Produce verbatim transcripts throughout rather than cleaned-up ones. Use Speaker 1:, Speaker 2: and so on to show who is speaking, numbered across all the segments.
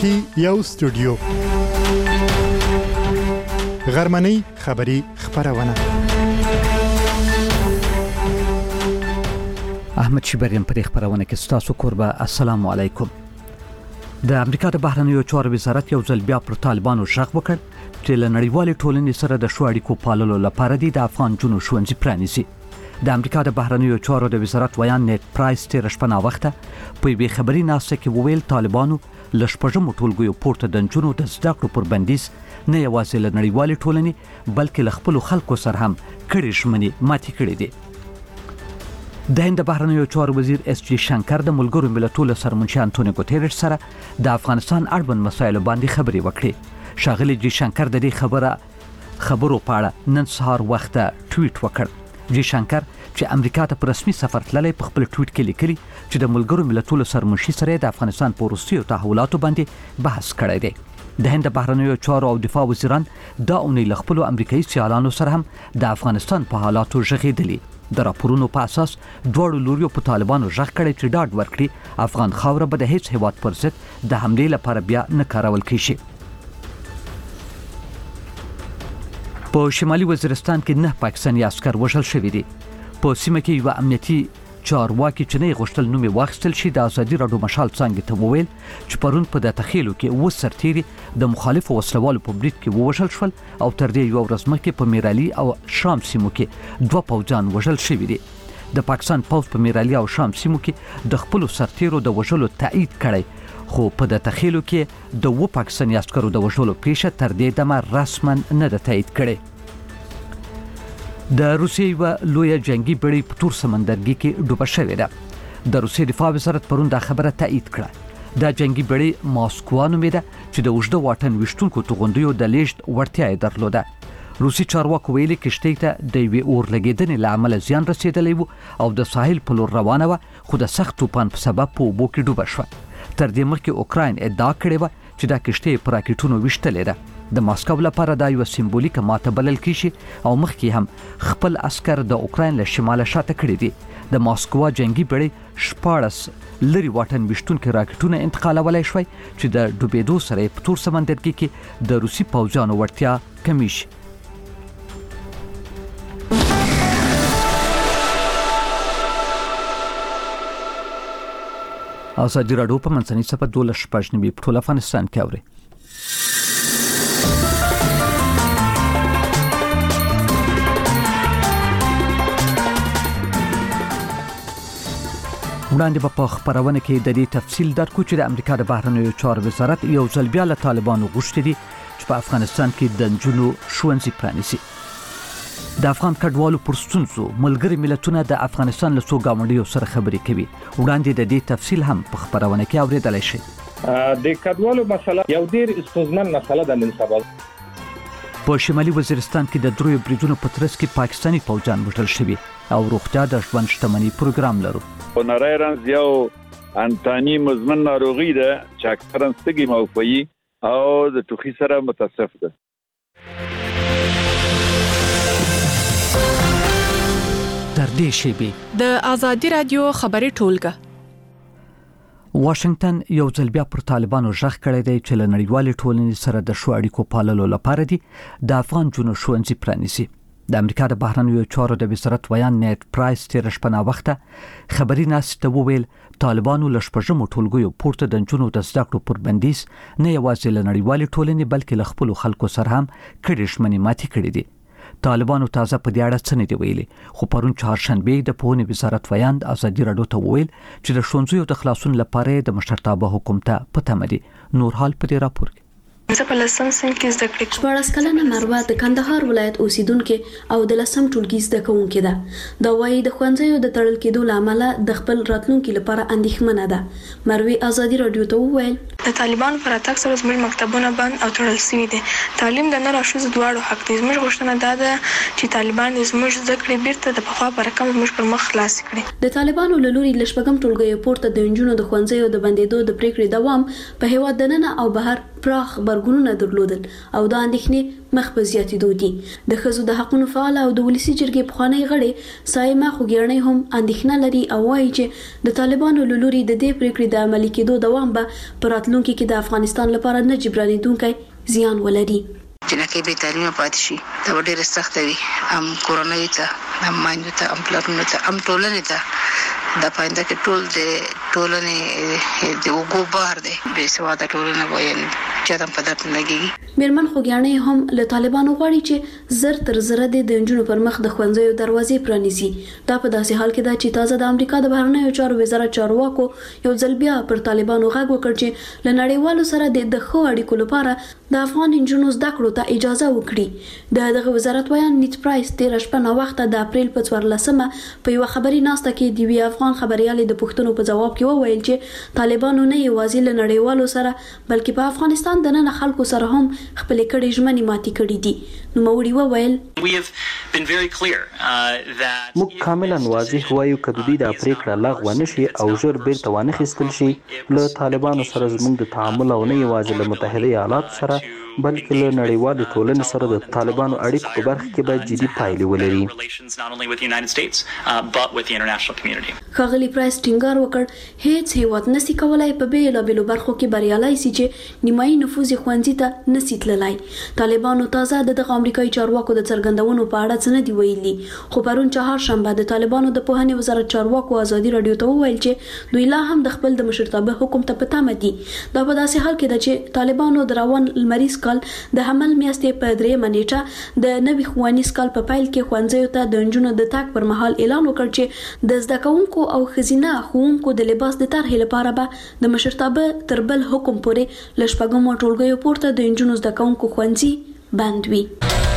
Speaker 1: کې یو استودیو غرمنۍ خبری خبرونه
Speaker 2: احمد شیبریم پر خبرونه کې ستاسو قربا السلام علیکم. د امریکا د بهرنیو چارو وزارت یو ځل بیا پر طالبانو ژغ وکړ چې له نړیوالې ټولنې سره د ښو اړیکو پاللو لپاره د افغان جنو ښوونځي پرانیزي. د امریکا د بهرنیو چارو د وزارت ویان نیټ پرایس تیر شپه نا وخته په یوې خبري ناسته کې وویل طالبانو له شپږمو ټولګیو پورته د جنو د زده کړو پر بندیز نه یوازې له نړیوالې ټولنې بلکې له خپل خلکو سره هم کړي ژمنې ماتې کړې دي. د هند بهرنیو چارو وزیر اس جی شنکر د ملګرو ملتونو سرمنشي انټونیو ګوتيريش سره د افغانستان اړوند مسایلو باندې خبرې وکړې. شاغلي جی شنکر د دې خبره خبرو په اړه نن سهار وخته ټویټ وکړ. جی شنکر چې امریکا ته په رسمي سفر تللی په خپل ټویټ کې لیکلي چې د ملګرو ملتونو سرمنشي سره د افغانستان په وروستیو تحولاتو باندې بحث کړی دی. د هند بهرنیو چارو او دفاع وزیران دا اونۍ له خپلو امریکایي سیالانو سره هم د افغانستان په حالاتو ژغېدلي. د راپورونو په اساس دواړو لوریو په طالبانو ژغ کړی چې ډاډ ورکړي افغان خاوره به د هیڅ هیواد پر ضد د حملې لپاره بیا نه کارول کیږي. په شمالي وزیرستان کې نه پاکستاني عسكر وژل شوي دي. په سیمه کې یو امنیتي چارواکي چې نه غوښتل نوم واخیستل شي د ازادي راډیو مشال څنګه ته وویل چې پرون په د تخیلو کې و سرتيري د مخالفو وسلوالو په برید کې ووژل شول او تر دې یو ورځ مخکې په میرالي او شام سیمو کې دوه پوځیان وژل شوي دي. د پاکستان پوځ په میرالي او شام سیمو کې د خپل سرتيرو د وژلو تایید کړی خو په د تخیلو کې د و پاکستاني عسکرو د وژلو پیښه تر دې دمه رسما نه ده تایید کړې. د روسیې و لوی جنگي بړۍ په تور سمندرګي کې ډوبه شوې ده. د روسیې دفاع وزارت پرون دا خبره تایید کړه. دا جنگي بړۍ ماسکو نومېده چې د اوږده واټن ویشتونکو توغندیو د لیږد وړتیا یې درلوده. روسي چارواکو ویلي کښتۍ ته د یوې اور لګېدنې له امله زیان رسېدلی و او د ساحل په لور روانه وه خو د سخت طوفان په سبب په اوبو کې ډوبه شوه. تر دې مخکې اوکراین ادعا کړې وه چې دا کښتۍ په راکټونو ویشتلې ده. د ماسکو لپاره دا یو سمبولیکه ماته بلل کیږي او مخکې هم خپل عسكر د اوکراین له شماله شاته کړی دي. د ماسکو جنگي بړۍ شپاړس لري واټن وشتونکو راکټونه انتقالولای شوی چې د ډوبېدو سره په تور سمندرګي کې د روسي پوځیانو وړتیا کمی شي. ازادي راډیو په منځنۍ صفحه دولس شپږ نوي په ټول افغانستان کې اوري. وړاندې په خبرونه کې د دې تفصیل درکو چې د امریکا د بهرنیو چارو وزارت یو ځل بیا له طالبانو غوښتي دي چې په افغانستان کې د جنو ښوونځي پرانیزي. د افغان کډوالو پر ستونزو ملګري ملتونه د افغانستان له څو ګاونډیو سره خبرې کوي. وړاندې د دې تفصیل هم په خبرونه کې اوریدلای شئ.
Speaker 3: د کډوالو مسله یو ډیر استثمار مسله ده نن سبا.
Speaker 2: په شمالي وزیرستان کې د دروي بریدونو په ترڅ کې پاکستاني پوځیان وژل شوي او روغتیا د ژوند شتمنۍ پروګرام لرو.
Speaker 4: نریرنز یو انتانی مزمن ناروغي ده چې اکثرا ستګي موفي او د ټوخي سره متصف ده.
Speaker 2: تر دې شیبې
Speaker 5: د ازادي رادیو خبري ټولګه
Speaker 2: واشنگټن یو ځل بیا پر طالبانو ژغ کړی دی چې له نړیوالې ټولنې سره د ښو اړیکو پاللو لپاره دي د افغان جنو ښوونځي پرانیزي. د امریکا د بهرنیو چارو د وزارت ویان نیټ پرایس تیر شپه نا وخته خبري ناسته وویل طالبانو له شپږمو ټولګیو پورته د جنو د زده کړو پر بندیز نه یوازې له نړیوالې ټولنې بلکې له خپل خلکو سره هم کړي ژمنې ماتې کړې دي. طالبانو تازه په دې اړه څه نه دی ویلي خو پرون چهارشنبه د پوهنې وزارت ویان ازادي راډیو ته وویل چې د ښوونځیو د خلاصون لپاره د مشرتابه حکومت په تمه دي. نور حال په دې راپور کې
Speaker 6: زه په لسم سم کې زده کړې کوم.
Speaker 7: شپاړس کلنه مروه د کندهار ولایت اوسیدونکې او د لسم ټولګي زده کوونکې ده. دا وايي د ښوونځیو د تړل کېدو لامل د خپل راتلونکي لپاره اندېښمنه ده. مروه ازادي راډیو ته وویل
Speaker 6: د طالبانو پر اتاک سره زموږ مکتبونه بند او تړل شوي دي. تعلیم د نر او ښځو دواړو حق دی. زموږ غوښتنه دا ده چې طالبان زموږ زده کړې بیرته د پخوا په رقم زموږ پر مخ خلاص کړي.
Speaker 7: د طالبانو له لوري له شپږم ټولګي پورته د انجونو د ښوونځیو د بندېدو د پریکړې دوام په هیواد دننه او بهر پراخ غبرګونونه درلودل او د اندېښنې مخ په زیاتېدو دي. د ښځو د حقوقو فعال او د ولسي جرګې پخوانی غړي سایمه خوګیاڼۍ هم اندېښنه لري او وایي چې د طالبانو له لوري د دې پریکړې د عملي کېدو دوام به په راتلونکي کې د افغانستان لپاره نه جبرانېدونکی زیان ولري.
Speaker 8: جنکه به تعلیم پاتې شي دا ډېر سخت وي ام کورونای ته ام ماینده ته ام پلاتونو ته ام ټولنې ته د پاینده کې ټول د ټولنې د وګو بهر دی به سواده ټولنه وایي چې دا په دات لګي.
Speaker 7: میرمن خوګیاڼۍ هم له طالبانو غواړي چې زر تر زره د انجونو پر مخ د ښوونځیو دروازې پرانیزي. دا په داسې حال کې ده چې تازه د امریکا د بهرنیو چارو وزارت چارواکو یو ځل بیا پر طالبانو غږ وکړ چې له نړیوالو سره د ښو اړیکو لپاره د افغان انجونو زده کړو ته اجازه وکړي. د دغه وزارت ویان نیت پرایس تیر شپه نا وخته د اپریل په څوارلسمه په یو خبري ناسته کې د وی افغان خبريالې د پښتنو په جواب کې وویل چې طالبانو نه یوازې له نړیوالو سره بلکې په افغانستان د نن خلکو سره هم خپل کړي ژمنې ماتې کړې دي. نو موري وویل
Speaker 9: موږ کاملا واضح وایو چې د دې د پریکړه لغوه نشي او ژر بیرته وانخیستل شي. له طالبانو سره زموږ د تعامل او نه یوازې له متحده ایالاتو سره بلکې له نړیوالې ټولنې سره د طالبانو اړیکو په برخه کې باید جدي پایلې ولري.
Speaker 7: ښاغلي پرایس ټینګار وکړ هیڅ هیواد نشي کولای په بیلابېلو برخو کې بریالي شي چې نیمایي نفوذ ښوونځي ته نشي تللی. طالبانو تازه دغه امریکایي چارواکو د څرګندونو په اړه څه نه دی ویلي، خو پرون چهارشنبه د طالبانو د پوهنې وزارت چارواکو ازادي رادیو ته وویل چې دوی لا هم د خپل د مشرتابه حکم ته په تمه دي. دا په داسې حال کې ده چې طالبانو د روان لمریز کال د حمل میاشتې په درېیمه نیټه د نوي ښوونیز کال په پیل کې ښوونځیو ته د نجونو د تګ پر مهال اعلان وکړ چې د زده کوونکو او ښځینه ښوونکو د لباس د طرحې لپاره به د مشرتابه تر بل حکم پورې له شپږمو ټولګیو پورته د نجونو زده کوونکو ښوونځي بند وي.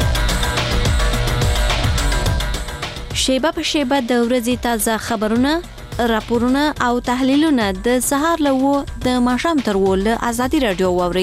Speaker 10: شیبه په شیبه د ورځې تازه خبرونه، راپورونه او تحلیلونه د سهار له وو د ماښام تر وو له ازادي رادیو واوري.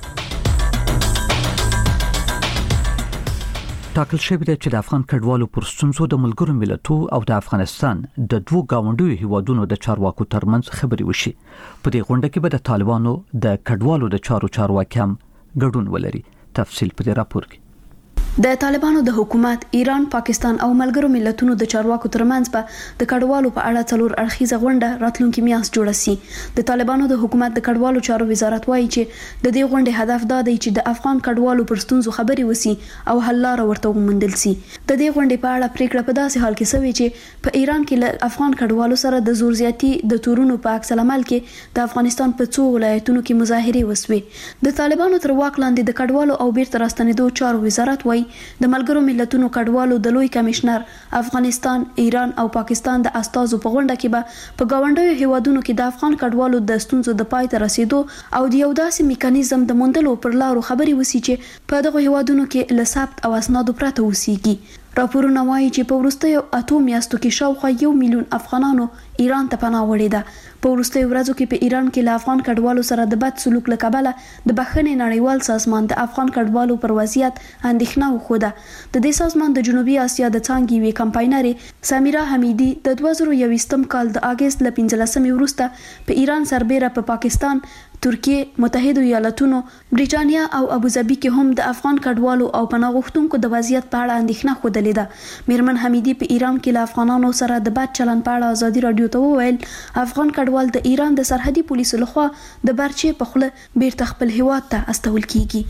Speaker 2: ټاکل شوی دی چې د افغان کډوالو پر ستونزو د ملګرو ملتونو او د افغانستان د دوو گاونډیو هیوادونو د چارواکو ترمنځ خبرې وشي. په دې غونډه کې به د طالبانو د کډوالو د چارو چارواکي هم ګډون ولري. تفصیل په دې راپور کې.
Speaker 7: د طالبانو د حکومت، ایران، پاکستان او ملګرو ملتونو د چارواکو ترمنځ به د کډوالو په اړه څلور اړخیزه غونډه راتلونکي میاشت جوړه شي. د طالبانو د حکومت د کډوالو چارو وزارت وایي چې د دې غونډې هدف دا دی چې د افغان کډوالو پر ستونزو خبرې وسی او حل لاره ورته وموندل شي. د دې غونډې په اړه پریکړه په داسې حال کې شوې چې په ایران کې له افغان کډوالو سره د زور زیاتی د تورونو په عکس العمل کې د افغانستان په څو ولایتونو کې مظاهرې وسوې. د طالبانو تر واک لاندې د کډوالو او بیرته راستنېدو چارو وزارت وایي د ملګرو ملتونو کډوالو د لوی کمشنر افغانستان، ایران او پاکستان د استازو په غونډه کې به په گاونډیو هیوادونو کې د افغان کډوالو د ستونزو د پای ته رسیدو او د یو داسې میکانیزم د موندلو پر لارو خبرې وسی چې په دغه هیوادونو کې له ثبت او اسنادو پرته وسیږي. راپورونه وایي چې په وروستیو اتو میاشتو کې شاوخوا یو میلیون افغانانو ایران ته پناه وړې ده. په وروستیو ورځو کې په ایران کې له افغان کډوالو سره د بد سلوک له کبله د بخښنې نړیوال سازمان د افغان کډوالو پر وضعیت اندېښنه وښوده. د دې سازمان د جنوبي اسیا د څانګې یوې کمپاینرې سمیرا حمیدي د دوه زره یوویشتم کال د اګست له پنځلسمې وروسته په ایران سربیره په پاکستان، ترکیه، متحده ایالاتونو، بریټانیا او ابوظبي کې هم د افغان کډوالو او پناه غوښتونکو د وضعیت په اړه اندېښنه ښودلې ده. میرمن حمیدي په ایران کې له افغانانو سره د بد چلند په اړه ازادي رادیو ته وویل افغان کډوال د ایران د سرحدي پولیسو لخوا د برچې په خوله بیرته خپل هیواد ته استول کیږي.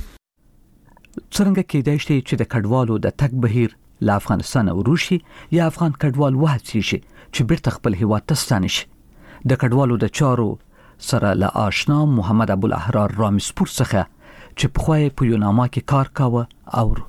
Speaker 2: څنګه کېدای شي چې د کډوالو د تګ بهیر له افغانستان وروشي یا افغان کډوال وهڅي شي چې بیرته خپل هیواد ته ستانه شي؟ د کډوالو د چارو سره له آشنا محمد ابوالاحرار رامسپور څخه چې په خوای په یوناما کې کار کاوه او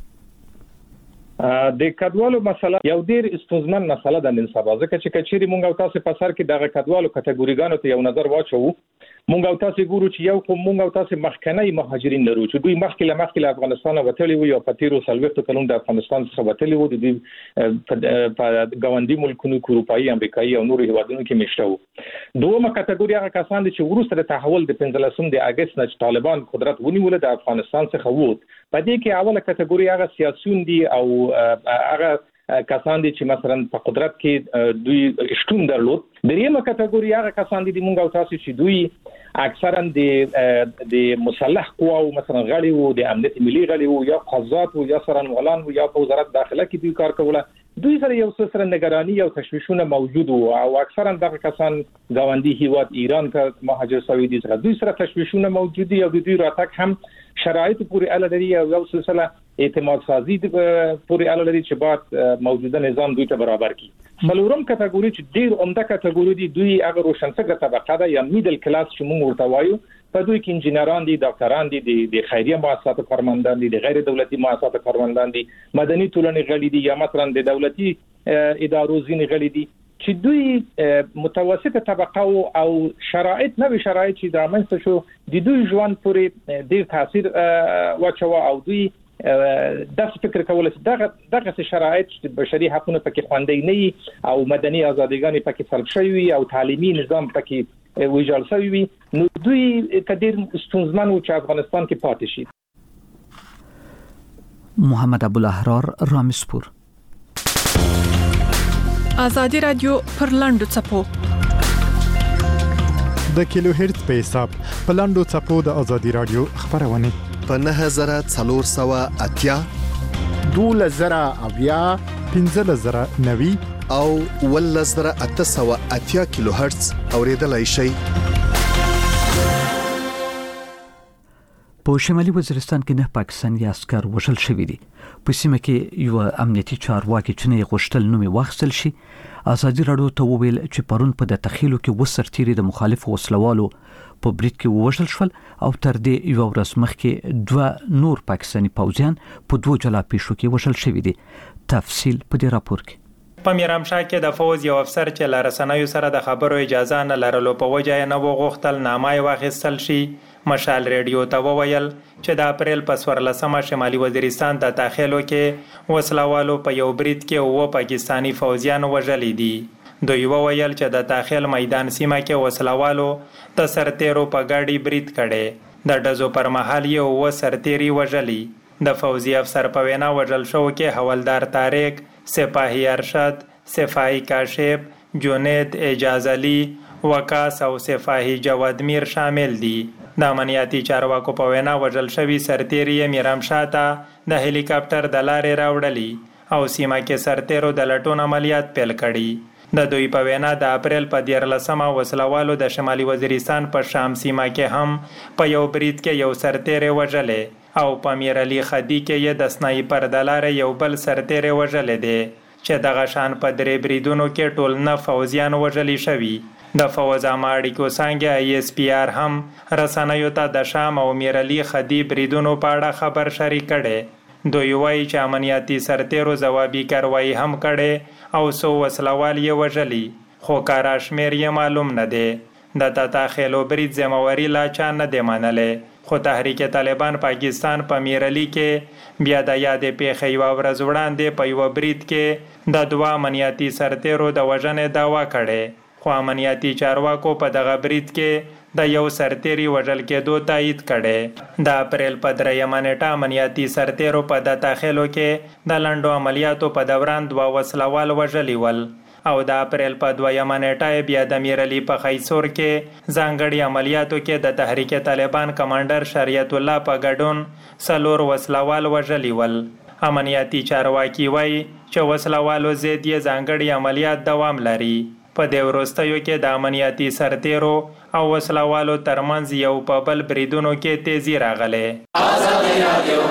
Speaker 3: د کډوالو مسله یو ډیر استوزمن مسله ده نن سبا، ځکه چې کچېری مونږ او تاسو په سر کې دغه کډوالو کټګوریګانو ته یو نظر واچو، مونږ او تاسو ګورو چې یو کوم مونږ او تاسو مخکنی مهاجرین لرو چې دوی مخکې له مخکې له افغانستان وتلي وي او په تیرو سلويختو کلونو د افغانستان څخه وتلي وو، د دوی په ګاونډي ملکونو اروپایي، امریکایي او نورو هیوادونو کې مشته وو. دومره کټګوري هغه کسان دي چې وروسته د تحول د پنځلسم د اگست نه چې طالبان قدرت ونیول د افغانستان څخه ووت. په دې کې اوله کټګوري هغه سیاسيون دي او هغه کسان دي چې مثلا په قدرت کې دوی شتون درلود. دریمه کټګوري هغه کسان دي مونږ او تاسو چې دوی اکثرا د د مسلح قواو مثلا غړي وو د امنیت ملي غړي وو یا قضات وو یا سرنوالان وو یا په وزارت داخله کې دوی کار کوله. دوی سره یو څه سره نگرانی او تشویشونه موجود وو او اکثرا دغه کسان ګاونډي هیواد ایران کا مهاجر شوي دي سره دوی سره تشویشونه موجود دي او دوی راتګ هم شرایط پوری اله لري او یو سلسله اعتماد سازي پوری اله لري چې بعد موجوده نظام دوی ته برابر کی. څلورم کټګوري چې ډیر عمده کټګوري دي دوی هغه روشنفکر طبقه ده یا میډل کلاس چې موږ ورته وایو. په دوی کې انجینران دي، ډاکټران دي، د خیریه مؤسساتو کارمندان دي، د غیر دولتي مؤسساتو کارمندان دي، مدني ټولنې غړي دي یا مثلا د دولتي ادارو ځینې غړي دي چې دوی متوسطه طبقه او شرایط نوې شرایط چې د رامنځته شو د دوی ژوند پورې ډیر تاثیر واچوه او دوی داسې فکر کول چې دغه دغه شرایط چې بشري حقوقونه پکې خوندې نه او مدني ازاديګانې پکې سلب شوي او تعلیمي نظام پکې ویجاړ شوی وي نو دوی کډیر ستونزمن و چې افغانستان کې پاتې شي.
Speaker 2: محمد ابوالاحرار رامسپور.
Speaker 5: آزادی رادیو پر لاندو چپو
Speaker 1: د کیلو هرتز په حساب په لاندو چپو د آزادی رادیو خبرونه
Speaker 11: په نه هزار څلور سوه اتیا
Speaker 12: دوله زره اویا
Speaker 1: پنځه زره نوي
Speaker 11: او ول زره اته سوه اتیا کیلو هرتز اوریدلای شي.
Speaker 2: په شمالي وزیرستان کې نه پاکستاني عسكر وژل شوي دي. په سیمه کې یو امنیتي چارواکي چې نه غوښتل نومي واخیستل شي. آزادي رادیو ته وویل چې پرون په د تخیلو کې وسرتيري د مخالف وسلوالو په برید کې وژل شول او تر دې یو ورځ مخکې دوه نور پاکستاني پوځیان په دوه جلا پیښو کې وژل شوي دي. تفصیل په دې راپور کې.
Speaker 13: په میرامشاه کې د فوز یو افسر چې لارسنوي سره د خبرو اجازه نه لرلو په وجه نه وغوښتل نامه واخیستل شي. مشال ریډیو ته وویل چې د اپریل په څوارلسمه شمالي وزیرستان د تاخیلو کې وسلوالو په یو برید کې و پاکستاني فوجیان وژلي دي. دوی وویل چې د تاخیل میدان سیمه کې وسلوالو د سرتیرو په ګاډي برید کړي. د ډزو پر مهال یو و سرتیري وژلي. د فوزي افسر په وینا وژل شو کې حوالدار طارق، سپاهی ارشد، سپاهی کاشف، جنید اجازلی، وکاس او سپاهی جوادمیر شامل دي. د امنیتي چارواکو په وینا وژل شوي سرتیري میرامشاه ته د هلیکاپټر د لارې راوړلي او سیمه کې سرتیرو د لټون عملیات پیل کړي. د دوی په وینا د اپریل په دیارلسمه وسلوالو د شمالي وزیرستان په شام سیمه کې هم په یو برید کې یو سرتیری وژلې او په میر علي خدي کې یې د سنایپر د لارې یو بل سرتیری وژلې دی چې دغه شان په درې بریدونو کې ټول نه فوجیان وژلي شوي. د فوز عامه اړیکو څانګه ای اس پی آر هم رسنیو ته د شام او میر علي خدي بریدونو په اړه خبر شریک کړي. دوی وایي چې امنیتي سرتیرو ځوابي کاروایی هم کړي او څو وسلوال یې وژلي خو کارا شمیر یې معلوم نه دی. د تاخیلو برید ذمہواری لا چا نه دی منلې خو تحریک طالبان پاکستان په میر علي کې بیا د یادې پیښې یوه ورځ وړاندې په یوه برید کې د دوه امنیتي سرتیرو د وژنې دعوا کړې خو امنیتي چارواکو په دغه برید کې د یو سرتیري وژل کېدو تایید کړي. د اپریل په دریمه نیټه امنیتي سرتیرو په د تاخیلو کې د لنډو عملیاتو په دوران دوه وسلوال وژلي ول او د اپریل په دویمه نیټه بیا د میر علي په خیسور کې ځانګړي عملیاتو کې د تحریک طالبان کمانډر شریعت الله په ګډون څلور وسلوال وژلي ول. امنیتي چارواکي وایي چې وسلوالو ضد یې ځانګړي عملیات دوام لري. په دې وروستیو کې د امنیتي سرتیرو او وسلوالو ترمنځ یو په بل بریدونو کې تیزی راغله. آزادي رادیو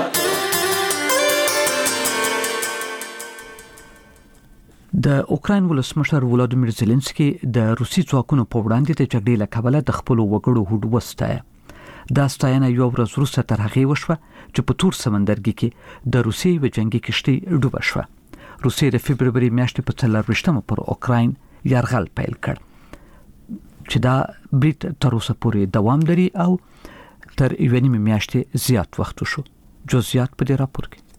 Speaker 2: د اوکراین ولسمشر ولادیمیر زيلنسکي د روسي ځواکونو په وړاندې د جګړې له کبله د خپل وګړو هوډ وستایه. دا ستاینه یو ورځ وروسته تر هغې وشوه چې په تور سمندرګي کې د روسي یوه جنګي کشتۍ ډوبه شوه. روسیې د فبروري میاشتې په څلرویشتمه پر اوکراین یرغل پیل کړ چې دا برید تر اوسه پورې دوام لري او تر یوه نیمه میاشتې زیات وخت شو. جزئیات په دې راپور کې.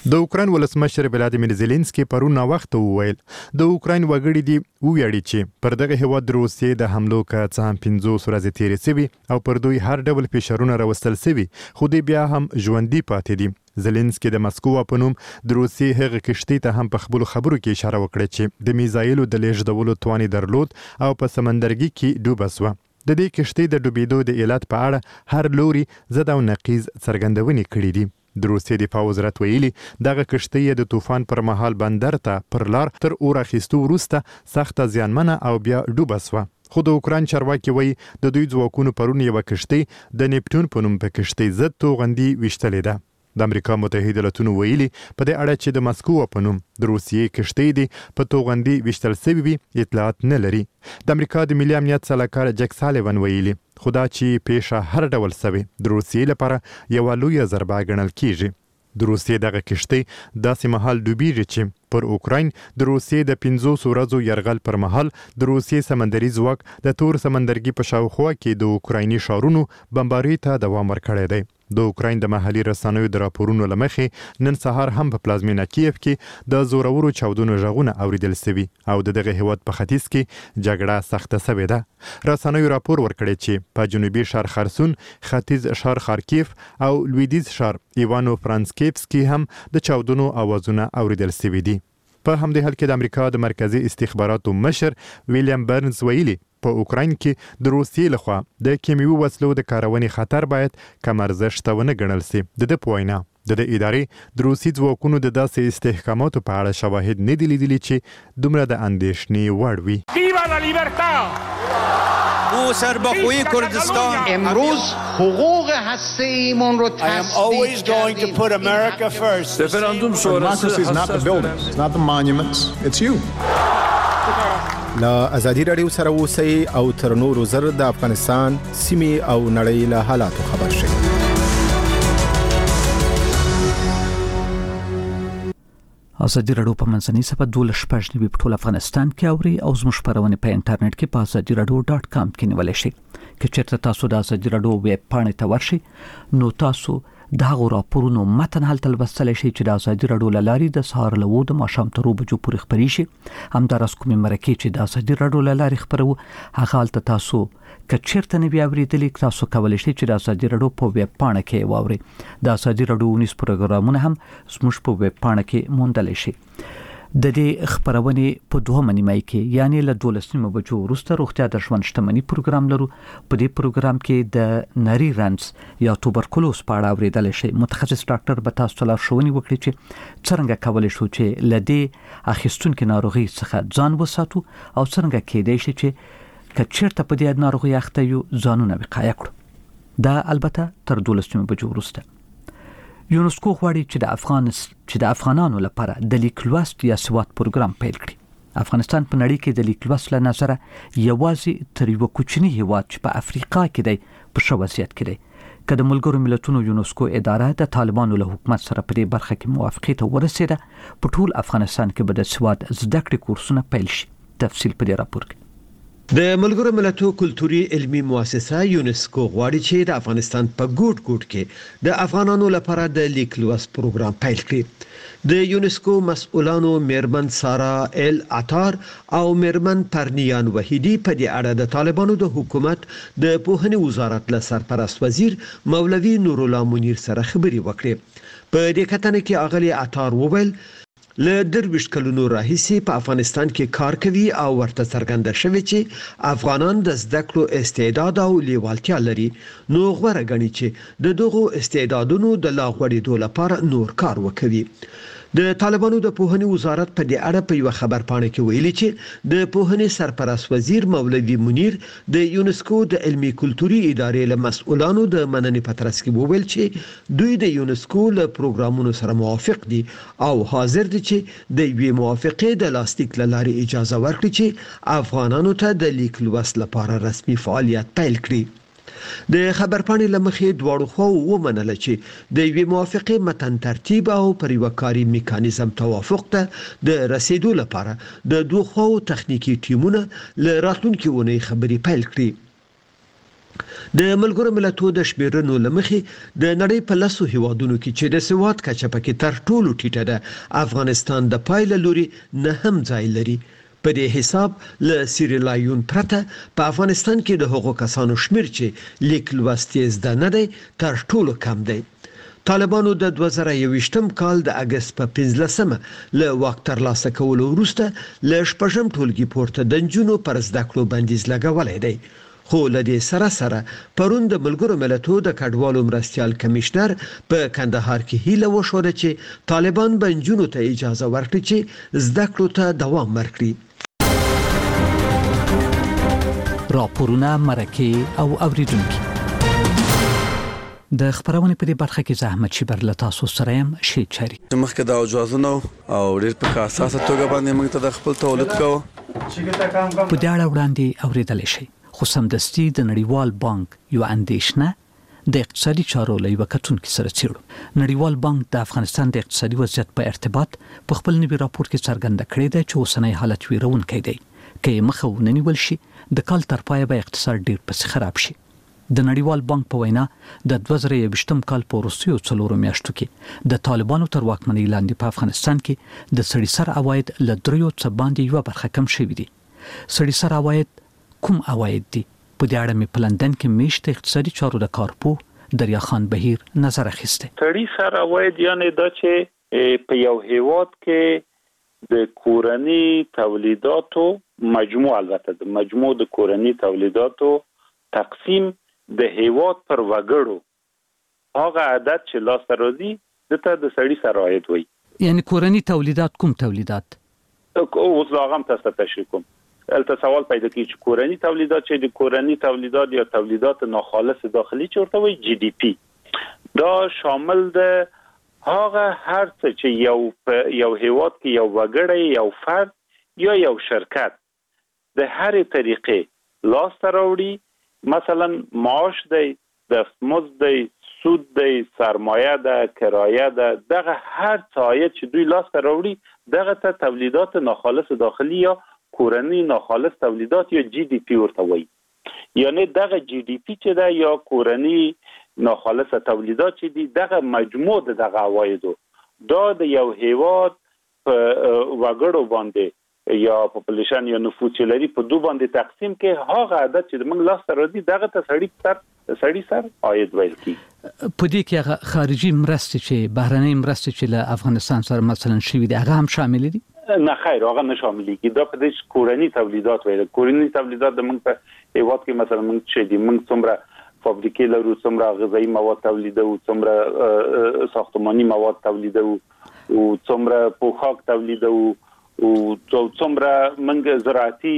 Speaker 1: د اوکراین ولسمشر ولادیمیر زيلنسکي پرون وخت وویل د اوکراین وګړي دی ویاړي چې پر دغه هیواد روسیې د حملو کا څام پنځوس ورځې تیرې سوي او پر دوی هر ډول فشارونه راوستل سوي خو دوی بیا هم ژوندۍ پاتې دي. زيلنسکي د مسکو په نوم د روسیې هغه کشتۍ ته هم په خپل خبرو کې اشاره وکړه چې د میزایلو د لیږدولو توان درلود او په سمندرګي کې ډوبه شوه. د دې کشتۍ د ډوبېدو د علت په اړه هر لوري زده او نقیض څرګندونې کړې دي. د روسیې دفاع وزارت ویلي دغه کشتۍ د طوفان پر مهال بندر ته پر لار تر اور اخیستو وروسته سخته زیانمنه او بیا ډوبه شوه. خو د اوکراین چارواکي وایي د دوی ځواکونو پرون یوه کشتۍ د نیپټون په نوم په کشتۍ ضد توغندي ویشتلې ده. د امریکا متحده ایالاتونو ویلي په دې اړه چې د مسکو په نوم د روسیې کشتۍ دی په توغندي ویشتل شوی وي اطلاعات نه لري. د امریکا د ملي امنیت سلاکار جک سالیوان ویلي خدا چې پیښه هر ډول سوي د روسیې لپاره یو لوی ضربه ګڼل کیږي. د روسیې دغه کشتۍ داسې مهال ډوبېږي چې پر اوکراین د روسیې د پنځوس ورځو یرغل پر مهال د روسیې سمندري ځواک د تور سمندرګي په شاوخوا کې د اوکرایني ښارونو بمبارۍ ته دوام ورکړی دی. د اوکراین د محلي رسنیو د راپورونو له مخې نن سهار هم په پلازمینه کیف کې د زورورو چاودنو غږونه اوریدل شوي او د دغه هیواد په ختیځ کې جګړه سخته شوې ده. رسنیو راپور ورکړی چې په جنوبي ښار خرسون، ختیځ ښار خارکیف او لویدیځ ښار ایوانو فرانسکیفسکي هم د چاودنو اوازونه اوریدل شوي دي. په همدې حال کې د امریکا د مرکزی استخباراتو مشر ویلیام برنز ویلي په اوکراین کې د روسیې لخوا د کیمیاوي وسلو د کارونې خطر باید کم ارزښت ونه ګڼل شي. د ده په وینا د دې ادارې د روسي ځواکونو د داسې استحکاماتو په اړه شواهد نه دي لیدلي چې دومره د اندېښنې وړ وي.
Speaker 14: ویوا لا لیبرتا او سربخوی کردستان امروز حقوق هسته‌ایمون رو تصدیق کردیم. I am always going to put America first.
Speaker 12: Referendum شورای is not the buildings, it's not the monuments, it's you. لا ازادي رادیو سره اوسئ او تر نورو زر د افغانستان سیمې او نړۍ له حالاتو خبر شئ.
Speaker 2: ازادي رادیو په منځنۍ صفحه دولس شپږ نوي په ټول افغانستان کې اوري او زموږ خبرونه په انټرنیټ کې په ازادي رادیو ډاټ کام کې نیولای شئ. که چېرته تاسو د ازادي رادیو ویب پاڼې ته ورشئ نو تاسو د هغو راپورونو متن هلته لوستلی شئ چې د ازادي رادیو له لارې د سهار له اووه د ماښام تر اووه بجو پورې خپرې شي. همداراز کومې مرکې چې د ازادي رادیو له لارې خپروو هغه هلته تاسو که چېرته نه وي اورېدلي تاسو کولی شئ چې د ازادي رادیو په ویب پاڼه کې یې واورئ. د ازادي رادیو ونیز پروګرامونه هم زموږ په ویب پاڼه کې موندلی شئ. د دې خبرونې په دوهمه نیمایي کې یعنی له دولس نیمو بجو وروسته روغتیا د ژوند شتمني پروګرام لرو. په دې پروګرام کې د نري رنځ یا توبرکلوز په اړه اورېدلی شئ. متخصص ډاکټر به تاسو ته لارښوونې وکړي چې څرنګه کولی شو چې له دې اخیستونکې ناروغۍ څخه ځان وساتو او څرنګه کیدای شي چې که چېرته په دې ناروغۍ اخته یو ځانونه وقایه کړو. دا البته تر دولس نیمو بجو وروسته. یونسکو غواړي چې د افغان چې د افغانانو لپاره د لیک لوست یا سواد پروګرام پیل کړي. افغانستان په نړۍ کې د لیک لوست له نظره یوازې تر یو کوچني هیواد چې په افریقا کې دی په ښه وضعیت کې دی. که د ملګرو ملتونو یونسکو اداره د طالبانو له حکومت سره په دې برخه کې موافقې ته ورسېده په ټول افغانستان کې به د سواد زده کړې کورسونه پیل شي. تفصیل په دې راپور کې.
Speaker 15: د ملګرو ملتونو کلتوري علمي مؤسسه یونسکو غواړي چې د افغانستان په ګوټ ګوټ کې د افغانانو لپاره د لیک لوست پروګرام پیل کړي. د یونسکو مسؤلانو میرمن سارا ال عطار او میرمن پرنیان وحیدی په دې اړه د طالبانو د حکومت د پوهنې وزارت له سرپرست وزیر مولوي نور الله منیر سره خبرې وکړې. په دې کتنه کې اغلی عطار وویل له درویشت کلونو راهیسې په افغانستان کې کار کوي او ورته څرګنده شوی چې افغانان د زده کړو استعداد او لیوالتیا لري نو غوړه غني چې د دغو استعدادونو د لا غوړېدو لپاره نور کار وکوي. د طالبانو د پوهنې وزارت په دې اړه په یو خبر پاڼه کې ویلي چې د پوهنې سرپرست وزیر مولوي منیر د یونسکو د علمي کلتوري ادارې له مسؤلانو د مننې په ترڅ کې وویل چې دوی د یونسکو له پروګرامونو سره موافق دي او حاضر دي چې د یوې موافقې د لاسلیک له لارې اجازه ورکړي چې افغانانو ته د لیک لوست لپاره رسمي فعالیت پیل کړي. د خبرپاڼې لمخې دواړو خواو ومنله چې د یوې موافقې متن ترتیب او پر یوه کاري میکانیزم توافق ته د رسیدو لپاره د دوه خواو تخنیکی ټیمونه له راتلونکي اونۍ خبرې پیل کړي. د ملګرو ملتونو د شمیرنو لمخې د نړۍ په لسو هیوادونو کې چې د سواد کچه پکې تر ټولو ټیټه ده افغانستان د پایله لوري نه هم ځای لري. په دې حساب له سیریلیون پرته په افغانستان کې د هغو کسانو شمیر چې لیک لوستي زده نه دی تر ټولو کم دی. طالبانو د دوه زره یوویشتم کال د اگست په پنځلسمه له واک ترلاسه کولو وروسته له شپږم ټولګي پورته د نجونو پر زده کړو بندیز لګولی دی. خو له دې سره سره پرون د ملګرو ملتونو د کډوالو مرستیال کمشنر په کندهار کې هیله وشوه چې طالبان به نجونو ته اجازه ورکړي چې زده کړو ته دوام ورکړي.
Speaker 2: راپورونه، مرکې او اوریدونکي د خبرونه په دې برخه کې زحمت شي بر له تاسو سره يم شي چاري
Speaker 16: مخکې دا اجازه او ډېر په اساسه توګه باندې موږ ته د خپل تولید کوو
Speaker 2: په دې اړه وړاندې اوریدل شي. خو سمدستي د نړیوال بانک یو اندیشنه د اقتصادي چارو له یو کتونکو سره څیړو. نړیوال بانک د افغانستان د اقتصادي وضعیت په ارتباط په خپل نوي راپور کې څرګنده کړی دی چې اوسنۍ حالت ویرونکی دی. کې مخه ونیول شي د کال تر پایه به اقتصاد ډیر پس خراب شي. د نړیوال بانک په وینا د دوه زره یوویشتم کال په وروستیو څلورو میاشتو کې د طالبانو تر واکمنۍ لاندې په افغانستان کې د سړي سر عواید له دریو څخه باندې یو برخه کم شوي دي. سړي سر عواید کوم عواید دي؟ په دې اړه مې په لندن کې میشته اقتصادي چارو د کارپو دریا خان بهیر نظر اخیسته.
Speaker 17: سړي سر عواید یعنی دا چې په یو هیواد کې د کورنی تولیداتو مجموع البته د مجموع د کورنی تولیداتو تقسیم د هیواد پر وګړو هغه عدد چې لاس راځي دته د سړي سر عواید وایي.
Speaker 2: یعنی کورنی تولیدات کوم تولیدات؟
Speaker 17: اوس لاغم تاسو تشریح کوم. البته سوال پیدا کیږي چې کورنی تولیدات چې د کورنی تولیدات یا تولیدات ناخالص داخلي چورته وایي جی ډی پی دا شامل ده هغه هر څه چې یو یو هیواد کې یو وګړی یو فرد یا یو شرکت د هر طریقې لاس راوړي، مثلا معاش دی، دستمزد دی، سود دی، سرمایه ده، کرایه ده، دغه هر څه چې دوی لاس راوړي دغه ته تولیدات ناخالص داخلي یا کورنی ناخالص تولیدات یا جی ډی پی ورته وایي. یعنی دغه جی ډی پی چې ده یا کورنی ناخالص تولیدات چې دي دغه مجموع دغه عوایدو دا د یو هیواد په وګړو باندې یا پاپولیشن یا نفوس لري په دوه باندې تقسیم کې هغه عدد چې موږ لاس راځي دغه ته سړي سر سړي سر عاید ویل کی.
Speaker 2: په دې کې خارجي مرستې چې بهرنۍ مرستې چې له افغانستان سره مثلا شوي دي هغه هم شامل دي؟
Speaker 17: نه خیر هغه نه شامل دي. دا په دې کورنی تولیدات ویل. کورنی تولیدات د موږ په هیواد کې مثلا موږ چې دي موږ څومره فابریکې لرو، څومره غذایی مواد تولیدوو، څومره ساختماني مواد تولیدوو او څومره پوښاک تولیدوو او څومره موږ زراعتي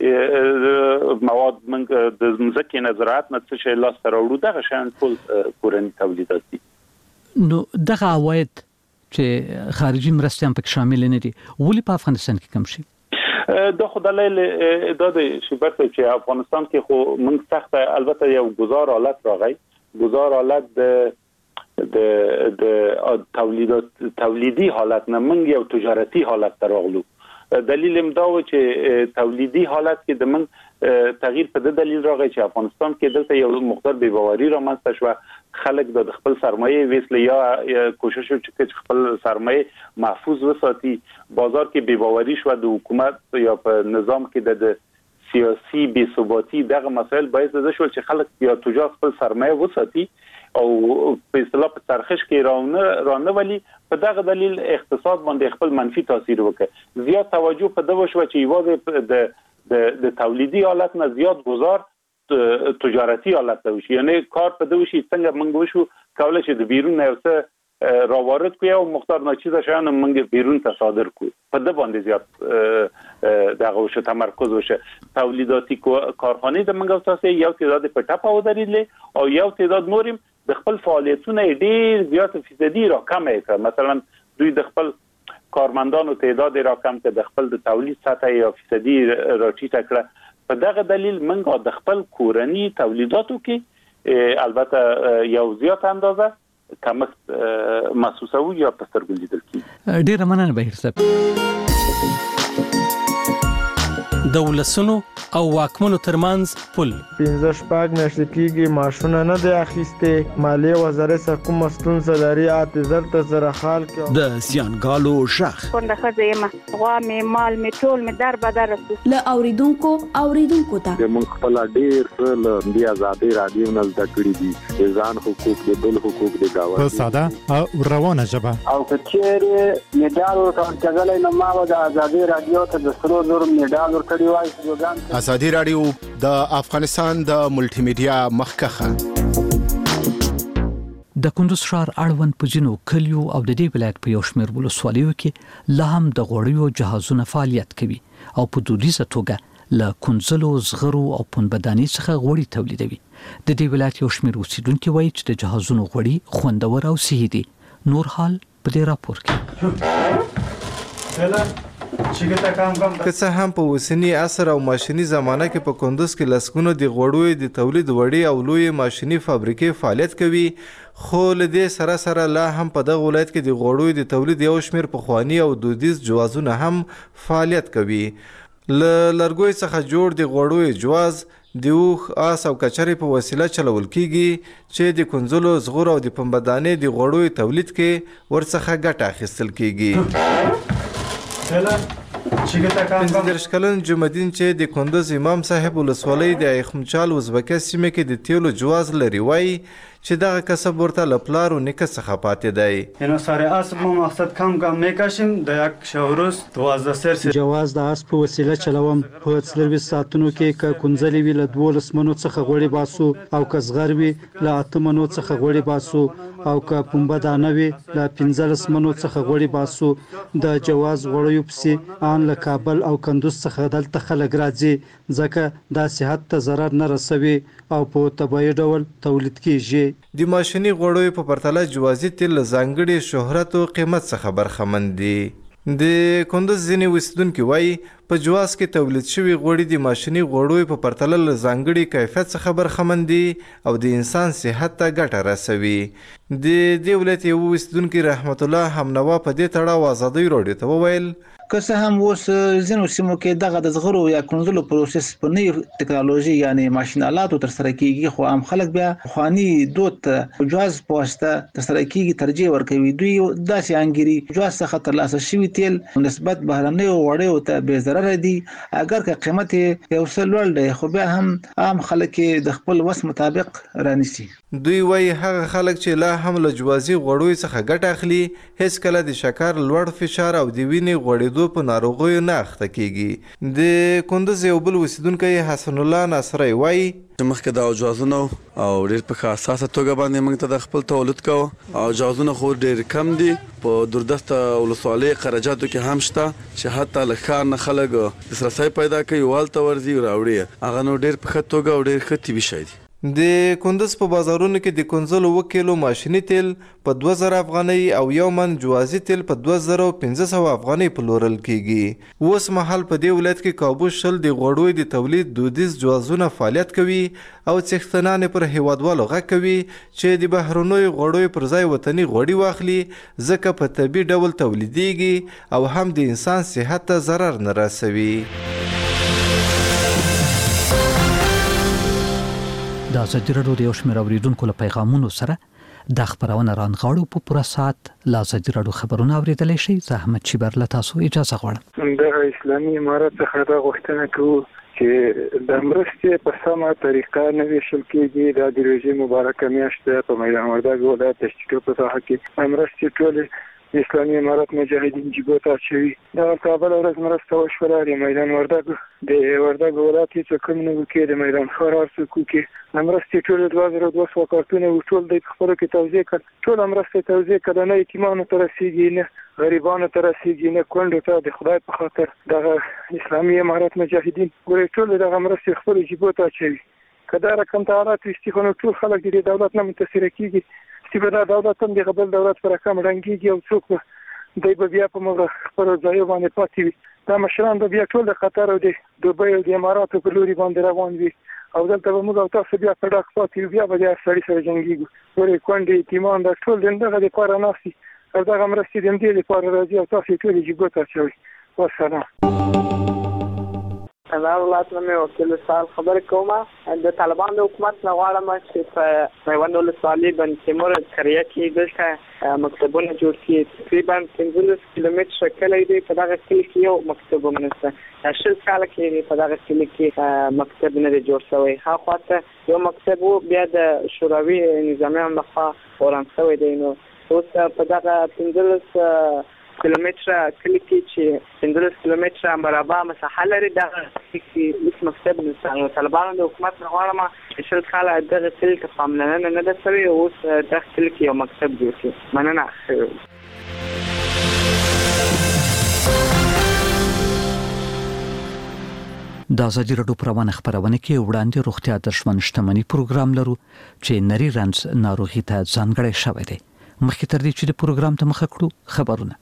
Speaker 17: مواد موږ د ځمکې نه زراعت نه څه شی لاس راوړو دغه شان ټول کورنی تولیدات دي.
Speaker 2: نو دغه عواید چې خارجي مرستې هم پکې شامل نه دي ولې په افغانستان کې کم شي؟
Speaker 17: دا خدای له دا د شبرت چې افغانستان کې خو موږ سخت البته یو گزار حالت راغی. گزار حالت د د د تولیدات تولیدي حالت نه موږ یو تجارتي حالت راغلو. دلیل هم دا و چې تولیدي حالت کې د موږ تغییر په د دلیل راغی چې افغانستان کې دلته یو مقدار بې باوري رامنځته شو. خلک د خپل سرمایه ویسل یا کوشش وکړي چې خپل سرمایه محفوظ وساتي. بازار کې بې باوري شو د حکومت یا په نظام کې د سیاسي بې ثباتی دغه مسایل باعث شول چې خلک یا تجار خپل سرمایه وساتي او په اصطلاح په ترخش کې راونه رانه ولی په دغه دلیل اقتصاد باندې خپل منفي تاثیر وکړ. زیات توجه په دغه شو چې یوازې د د د تولیدي حالت نه زیات گزار تجارتي حالت ته وشي. یعنی کار په دغه شي څنګه موږ وشو کولای چې د بیرون نه څه راوارد کوي او مختار ناچیزه شان موږ بیرون ته صادر کوو. په دغه باندې زیات دغه وشه تمرکز وشه. تولیداتي کارخانه د موږ تاسو یو تعداد په ټاپه ودرېدل او یو تعداد نورم د خپل فعالیتونه ډیر زیات فیصدي راکم کړ. مثلا دوی د خپل کارمندانو تعداد راکم کړ، د خپل د تولید سطح یا فیصدي راټیټه کړه. په دغه دلیل موږ د خپل کورنی تولیداتو کې البته یو زیات اندازه کمښت محسوسه و یا په سترګو لیدل کیږي.
Speaker 2: ډیر مننه بهیر صاحب.
Speaker 18: د ولسونو او واکمنو ترمنځ پل.
Speaker 19: پنځه شپږ میاشتې کېږي ماشونه نه دی اخیستې. مالیې وزارت څخه کومه ستونزه لري اته زر ته زره خال کې
Speaker 18: د زیانګالو غږ.
Speaker 20: کونډه ښځه یم، غوا مې مال مې ټول مې در بدر رسو.
Speaker 7: له اوریدونکو اوریدونکو ته
Speaker 17: موږ خپل ډېر څه له دې آزادۍ راډیو نه زده کړي دي. د ځان حقوق د بل حقوق د گاونډي
Speaker 1: په ساده او روانه ژبه.
Speaker 21: او که چیرې میډال ورکول کېدلی نو ما به د ازادي راډیو ته د سرو زرو میډال ورکړی وای.
Speaker 12: ازادي راډیو د افغانستان د ملټي میډیا مخکخه.
Speaker 2: د کندوز ښار اړوند په ځینو کلیو او د دې ولایت په یو شمېر ولسوالیو کې لا هم د غوړیو جهازونه فعالیت کوي او په دودیزه توګه له کنځلو، زغرو او پنبدانۍ څخه غوړي تولیدوي. د دې ولایت یو شمېر اوسیدونکي وایي چې د جهازونو غوړي خوندور او صحي دي. نور حال په دې راپور کې.
Speaker 22: که څه هم په اوسنی عصر او ماشيني زمانه کې په کندوز کې لسګونو د غوړیو د تولید وړي او لوی ماشيني فابریکې فعالیت کوي، خو له دې سره سره لا هم په دغه ولایت کې د غوړیو د تولید یو شمېر پخواني او دودیز جوازونه هم فعالیت کوي. له لرګوي څخه جوړ د غوړیو جواز د اوښ، آس او کچرې په وسیله چلول کیږي چې د کنځلو، زغور او د پنبدانۍ د غوړیو تولید کې ورڅخه ګټه اخیستل کیږي. پنځه دېرش کلن جمعدین چې د کندوز امام صاحب ولسوالۍ د ایخمچال ازبکه سیمه کې د تیلو جواز لري وایي چې دغه کسب ورته له پلار و نیکه څخه پاتې دی.
Speaker 23: انحصار اسب ما مقصد کم کم میکشیم د یک شهروز دوازده سر
Speaker 24: جواز د اسب په وسیله چلوم. په څلرویشت ساعتونو کې که کنځلې وي له دولس منو څخه غوړي باسو او که زغر وي له اته منو څخه غوړي باسو او که پنبدانه وي له پنځلس منو څخه غوړي باسو. د جواز غوړیو پسې ان له کابل او کندوز څخه دلته خلک راځي ځکه دا صحت ته ضرر نه رسوي او په طبیعي ډول تولید کیږي.
Speaker 22: د ماشيني غوړیو په پرتله جوازي تیل له ځانګړي شهرت او قیمت څخه برخمن دي. د کندوز ځینې اوسیدونکي وایي په جواز کې تولید شوي غوړي د ماشيني غوړیو په پرتله له ځانګړي کیفیت څخه برخمن دي او د انسان صحت ته ګټه رسوي. د دې ولایت یو اوسیدونکي رحمت الله همنوا په دې تړاو ازادي راډیو ته وویل
Speaker 25: که څه هم اوس ځینو سیمو کې دغه د زغرو یا کنځلو پروسس په نوې ټکنالوژي یعنی ماشینالاتو ترسره کیږي، خو عام خلک بیا خواني دود ته جواز په واسطه ترسره کیږي ترجیح ورکوي. دوی داسې انګيري جواز څخه ترلاسه شوي تیل نسبت بهرنیو وړیو ته بې ضرر دي، اگر که قیمت یو څه لوړ دی خو بیا هم عام خلک د خپل وس مطابق رانیسي.
Speaker 22: دوی وایي هغه خلک چې لا هم له جوازي غوړیو څخه ګټه اخلي هیڅ کله د شکر، لوړ فشار او د وینې غوړېدو په ناروغیو نه اخته کیږي. د کندوز یو بل اوسیدونکی حسن الله ناصری وایي
Speaker 16: مخکې د جوازونو او ډېر په اساسه توګه باندې موږ ته د خپل تولید کوو او جوازونه خو ډېر کم دي. په دوردسته ولسوالۍ قرجاتو کې هم شته چې حتی له ښار نه خلک دسترسی پیدا کوي، والته ورځي راوړي. هغه نو ډېر په ښه توګه او ډېر ښه طبي شی دی.
Speaker 22: د کندوز په بازارونو کې د کنځلو اوه کیلو ماشیني تیل په دوه زره افغانۍ او یو من جوازي تیل په دوه زره پنځه سوه افغانۍ پلورل کیږي. اوس مهال په دې ولایت کې کابو شل د غوړیو د تولید دودیز جوازونه فعالیت کوي او څښتنان پر هیوادوالو غږ کوي چې د بهرنیو غوړیو پر ځای وطني غوړي واخلي ځکه په طبیعي ډول تولیدیږي او هم د انسان صحت ته ضرر نه رسوي.
Speaker 2: د ازادي راډیو د یو شمېر اوریدونکو له پیغامونو سره د خبرونه رانغاړو په پوره ساعت له ازادي راډیو خبرونه اوریدلی شئ. زه احمد شیبر له تاسو اجازه غواړم.
Speaker 26: د اسلامي امارت څخه دا غوښتنه کوو چې د مرستې په سمه طریقه نه ویشل کېږي. دا د روژې مبارکه میاشت ده. په میدان وردګ ولایت د شتو په ساحه کې مرستې ټولې اسلامي امارت مجاهدین جیبو ته اچوي. دغه کابل ورځ مرسته وشوله د میدان وردګ د وردګ ولایت هېڅ کم نه وکړي. د میدان ښار هر څوک وکړي. مرستې ټولې دوه زره دوه سوه کارتونه وو. ټول دوی په خپلو کې توزیع کړ. ټوله مرسته توزیع کړه. نه یتیمانو ته رسېږي، نه غریبانو ته رسېږي، نه کونډو ته. د خدای په خاطر دغه اسلامي امارت مجاهدین ګورئ ټولې دغه مرستې خپلو جیبو ته اچوي. که دا رقم ته حالات ویستي خو نو ټول خلک د دې دولت نه متاثره کېږي چې به دا دولت هم دغه بل دولت په رقم ړنګېږي او څوک به دوی به بیا په موږ خپلو ځایو باندې پاتې وي. دا مشران به بیا ټول د قطر او د دوبۍ او د اماراتو په لوري باندې روان وي او دلته به موږ او تاسو بیا په ډاک پاتې یو. بیا به د هر سړي سره جنګېږو. ګورئ کونډې یتیمان دا ټول د دغه دپاره ناست دي او دغه مرستې د همدې لپاره راځي او تاسو یې ټولې جیبو ته اچوئ. والسلام.
Speaker 3: کندهار ولایت نه مې وکیل سال خبرې کوم. د طالبان د حکومت نه غواړم چې په میوند ولسوالۍ بند تیمور قریه کې دلته مکتبونه جوړ کړي. تقریبا پنځلس کیلومتره کلی دی، په دغه کلي کې یو مکتب هم نشته. شل کاله کې په دغه کلي کې مکتب نه دی جوړ شوی. هاخوا ته یو مکتب و، بیا د شوروي نظامیانو لخوا وران شوی دی. نو اوس په دغه پنځلس کیلومتره کلی کې چې پنځلس کیلومتره مربع مساحه لري، دغه کې هیڅ مکتب نشته. نو طالبانو د حکومت نه غواړم چې شل کاله دغه کلي ته پاملرنه نه ده شوې، اوس دغه کلي کې یو مکتب جوړ کړي. مننه.
Speaker 2: د ازادي راډیو پر روانه خبرونه کې وړاندې روغتیا د ژوند شتمنۍ پروګرام لرو چې نری رنځ ناروغي ته ځانګړی شوی دی. مخکې تر دې چې د پروګرام ته مخه کړو خبرونه.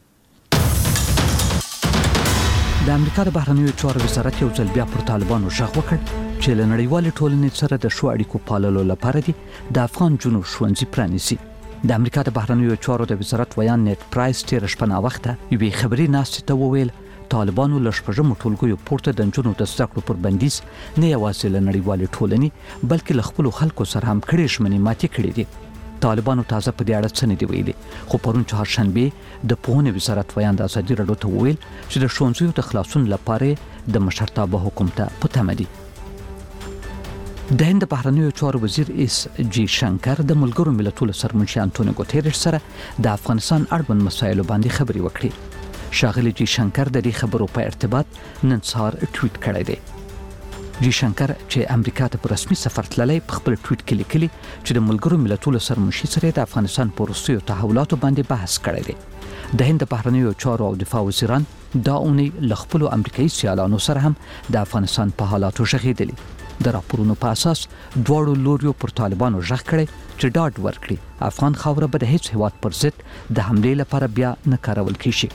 Speaker 2: د امریکا د بهرنیو چارو وزارت یو ځل بیا پر طالبانو ژغ وکړ چې له نړیوالې ټولنې سره د ښو اړیکو پاللو لپاره دي د افغان جنو ښوونځي پرانیزي. د امریکا د بهرنیو چارو د وزارت ویان نیټ پرایس تیر شپه نا وخته یوې خبري ناستې ته وویل طالبانو له شپږمو ټولګیو پورته د نجونو د زده کړو پر بندیز نه یوازې له نړیوالې ټولنې بلکې له خپلو خلکو سره هم کړې ژمنې ماتې کړې دي. طالبانو تازه په دې اړه څه نه دی ویلي، خو پرون چهارشنبه د پوهنې وزارت ویان د ازادي راډیو ته وویل چې د ښوونځیو د خلاصون لپاره د مشرتابه حکم ته په تمه دي. د هند بهرنیو چارو وزیر اس جی شنکر د ملګرو ملتونو سرمنشي انټونیو ګوتيريش سره د افغانستان اړوند مسایلو باندې خبرې وکړې. شاغلی جی شنکر د دې خبرو په ارتباط نن سهار ټویټ کړی دی. جی شنکر چې امریکا ته په رسمي سفر تللی په خپل ټویټ کې لیکلي چې د ملګرو ملتونو سرمنشي سره د افغانستان په وروستیو تحولاتو باندې بحث کړی دی. د هند بهرنیو چارو او دفاع وزیران دا اونۍ له خپلو امریکایي سیالانو سره هم د افغانستان په حالاتو غږېدلي. د راپورونو په اساس دواړو لوریو پر طالبانو غږ کړی چې ډاډ ورکړي افغان خاوره به د هیڅ هیواد پر ضد د حملې لپاره بیا نه کارول کیږي.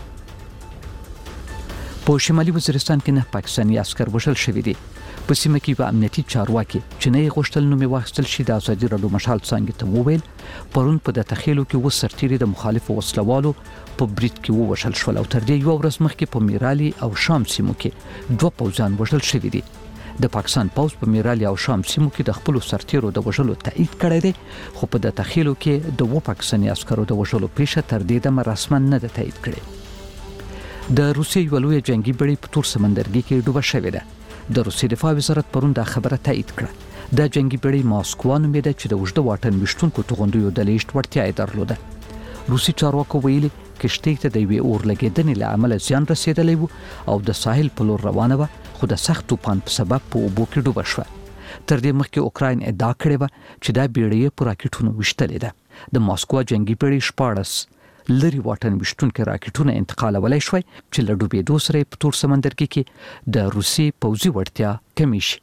Speaker 2: په شمالي وزیرستان کې نه پاکستاني عسكر وژل شوي دي. په سیمه کې یو امنیتي چارواکي چې نه یې غوښتل نومې واخیستل شي د ازادي راډیو مشال څانګې ته وویل پرون په د تخیلو کې اووه سرتیري د مخالفو وسلوالو په برید کې ووژل شول او تر دې یوه ورځ مخکې په میرالي او شام سیمو کې دوه پوځیان وژل شوي دي. د پاکستان پوځ په میرالي او شام سیمو کې د خپلو سرتیرو د وژلو تایید کړی دی، خو په د تخیلو کې د اووه پاکستاني عسکرو د وژلو پیښه تر دې دمه رسما نه ده تایید کړې. د روسیې یوه لویه جنګي بېړۍ په تور سمندرګي کې ډوبه شوې ده. د روسیې دفاع وزارت پرون دا خبره تایید کړه. د جنگي بېړۍ ماسکوا نومېده چې د اوږده واټن ویشتونکو توغندیو د لیږد وړتیا یې درلوده. روسي چارواکو ویلي کشتۍ ته د یوې اور لګېدنې له امله زیان رسېدلی و او د ساحل په لور روانه وه، خو د سخت طوفان په سبب په اوبو کې ډوبه شوه. تر دې مخکې اوکراین ادعا کړې وه چې دا بېړۍ په راکټونو ویشتلې ده. د ماسکوا جنگي بېړۍ شپاړس لري واټن ویشتونکي راکټونه انتقالولی شوی چې له ډوبېدو سره په تور سمندرګي کې د روسي پوځي وړتیا کمې شي.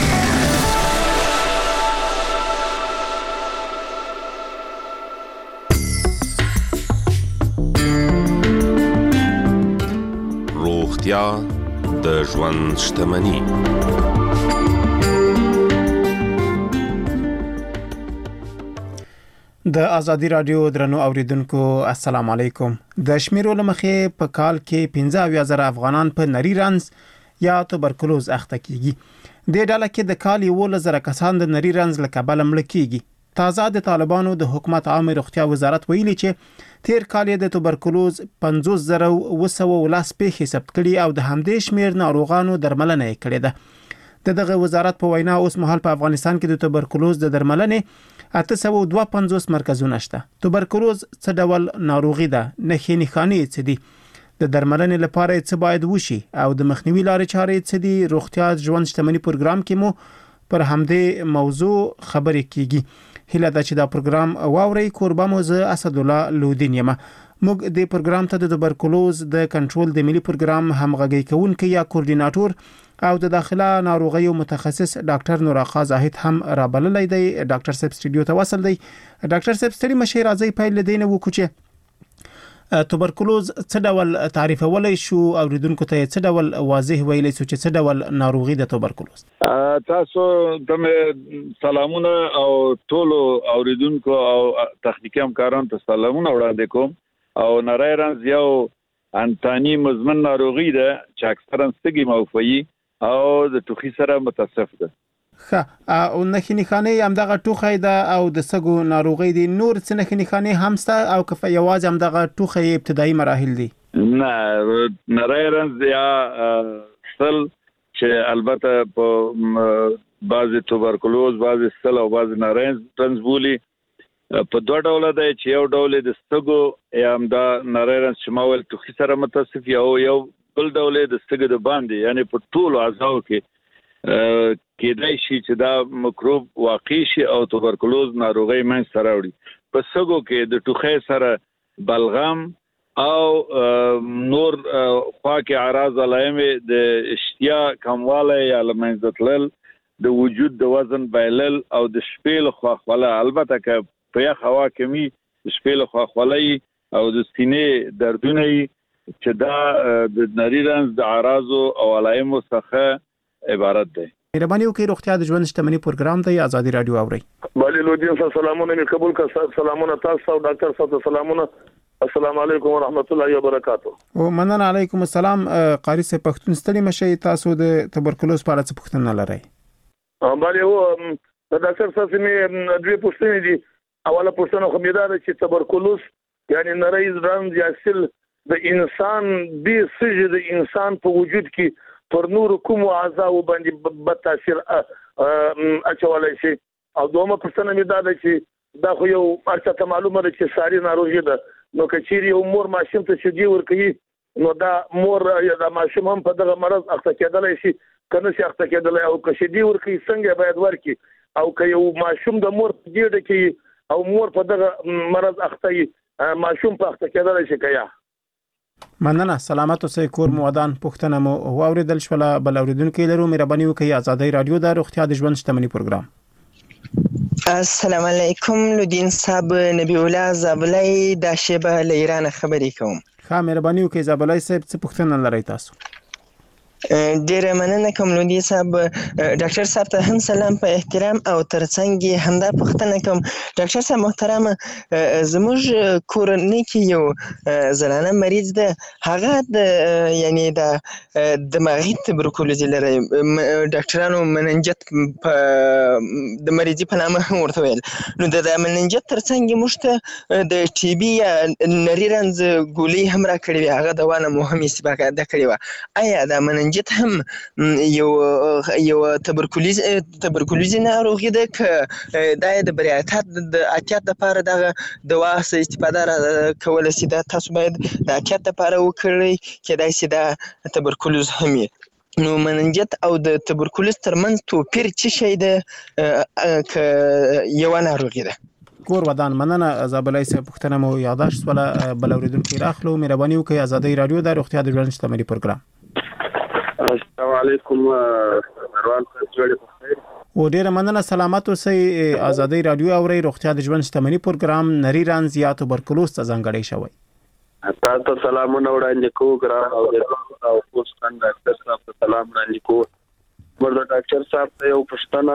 Speaker 4: روغتیا د ژوند شتمني.
Speaker 6: د ازادي راډیو درنو اوریدونکو السلام علیکم. د شمیرو لمخې په کال کې پنځه اویا زره افغانان په نری رنځ یا توبرکلوز اخته کیږي. د ډله کې د کال یو زره کسان د نری رنځ له کبله مړه کیږي. تازه د طالبانو د حکومت عامه روغتیا وزارت ویلي چې تیر کال د توبرکلوز پنځوس زره اوه سوه ولس پیښې ثبت کړي او د همدې شمیر ناروغانو درملنه یې کړې ده. د دغه وزارت په وینا اوس مهال په افغانستان کې د توبرکلوز د درملنې اته سوه دوه پنځوس مرکزونه شته. توبرکلوز څه ډول ناروغي ده؟ نښې نښانې څه دي؟ د درملنې لپاره څه باید وشي او د مخنیوي لارې چارې څه دي؟ روغتیا ژوند شتمنۍ پروګرام کې مو پر همدې موضوع خبرې کیږي. هیله ده چې دا پروګرام واورئ. کوربه مو زه اسدالله لودین یم. موږ د پروګرام ته د توبرکلوز د کنټرول د ملي پروګرام همغږي کوونکی یا کوردیناټور او د داخله ناروغیو متخصص ډاکټر نوراخا زاهد هم رابللی دی. ډاکټر صاحب سټوډیو ته وصل دی. ډاکټر صاحب ستړي مشه راځي پیل لدینه وکړو چې توبرکلوز څه ډول تعریفولای شو او اوریدونکو ته څه ډول واضح ویلی شو چې څه ډول ناروغي د توبرکلوز؟
Speaker 8: تاسو ته سلامونه او ټول اوریدونکو او تخنیکی همکارانو ته سلامونه وړاندې کوم. او نری رنځ یو انتانی مزمن ناروغي ده چې اکثرا ستګي موفي او د ټوخي سره متصف ده.
Speaker 6: ښه او نښې نښانې همدغه ټوخی ده او د سږو ناروغۍ دي، نور څه نښې نښانې هم شته او که یوازې همدغه ټوخی ابتدایي مراحل دي؟
Speaker 8: نه، نری رنځ یا سل چې البته په بعضې توبرکلوز، بعضې سل او بعضې نری رنځ بولي، په دوه ډوله دی چې یو ډول د سږو یا همدا نری رنځ چې ما ویل ټوخي سره متصف، یا یو بل ډول د سږو د باندې یعنی په ټولو اعضاو کې کېدای شي چې دا مکروب واقع شي او توبرکلوز ناروغي منځته راوړي. په سږو کې د ټوخي سره بلغم او نور خوا کې اعراض علائم د اشتیا کموالی یا له منځه تلل، د وجود د وزن بایلل او د شپې له خوا خوله، البته که په یخ هوا کې می د شپې له خوا خولی او د سینې دردونه چې دا د نری رنځ د اعراضو او علایمو څخه عبارت دی.
Speaker 6: مهرباني وکړئ روغتیا د ژوند شتمني پروګرام دی، آزادي رادیو اورئ.
Speaker 5: بله لودین صاحب سلامونه مې قبول کړ. سلامونه تاسو او ډاکټر صاحب سلامونه. السلام علیکم ورحمت الله وبرکاتہ.
Speaker 6: او مننه علیکم السلام. قاری صاحب پښتون ستړي مشي، تاسو د تبرکلوز په اړه څه پوښتنه لرئ؟
Speaker 5: بله و ډاکټر صاحب مې دوه پوښتنې دي. اوله پوښتنه خو مې دا ده چې تبرکلوز یعنی نری رنځ یا سل د انسان به سجه د انسان په وجود کې پر نور کوم اعضاء باندې بد تاثیر اچولای شي؟ او دومره پوښتنه مې دا ده چې دا خو یو ارڅه معلومه ده چې ساري ناروغي ده، نو کچيري یو مور ماشوم ته شدي ورکوي نو دا مور یا دا ماشوم هم په دغه مرض اخته کېدلی شي کنه شي اخته کېدلی، او که شدي ورکوي څنګه باید ورکي، او که یو ماشوم د مور په ګیډه کې او مور په دغه مرض اخته ماشوم په اخته کېدلی شي که یا؟
Speaker 6: مننه. سلامت اوسئ. کور مو ودان. پوښتنه مو واوریدل شوله. بل اوریدونکي لرو. مهرباني وکړئ آزادۍ رادیو د روغتیا د ژوند شتمني پروګرام.
Speaker 9: السلام علیکم لودین صاحب، نبی الله زابلای د شیبه له ایران خبرې کوم.
Speaker 6: ښه مهرباني وکړئ زابلای صاحب، څه پوښتنه لرئ تاسو؟
Speaker 9: ډیره مننه کوم لودین صاحب. ډاکټر صاحب ته هم سلام په احترام او ترڅنګ یې همدا پوښتنه کوم. ډاکټر صاحب محترم، زموږ کورنۍ کې یو زنانه مریض ده، هغه د یعنی د دماغي تبرکلوز لري. ډاکټرانو مننجت د مریضي په نامه ورته ویل، نو د مننجت ترڅنګ موږ ته د ټي بي یا نری رنځ ګولۍ هم راکړې وې، هغه دوا نه مو هم استفاده کړې وه. آیا دا مننجت هم یو یو تبرکلوز تبرکلوزي ناروغي ده که دا د بریاتات د احتیاط لپاره دغه دوا څه استفاده کولی شي؟ دا تاسو باید د احتیاط لپاره وکړئ، کیدای شي دا تبرکلوز هم وي. نو مننجت او د تبرکلوز ترمنځ توپیر څه شی ده که یوه ناروغي ده؟
Speaker 6: کور ودان. مننه زابلای صاحب، پوښتنه مو یاداشت شوله. بل اوریدونکي راخلو. مهرباني وکړئ آزادۍ رادیو د روغتیا د ژوند شتمني پروګرام.
Speaker 10: السلام علیکم روان خبرې بخیر.
Speaker 6: و ډیره مننه. سلامت اوسئ. آزادۍ رادیو اورئ. روغتیا د ژوند شتمني پروګرام نری رنځ یا توبرکلوز ته ځانګړی شوی.
Speaker 10: تاسو ته سلامونه وړاندې کوو ګران او او پوسټن ډاکټر صاحب ته سلام وړاندې کوو. ورته ډاکټر صاحب ته یو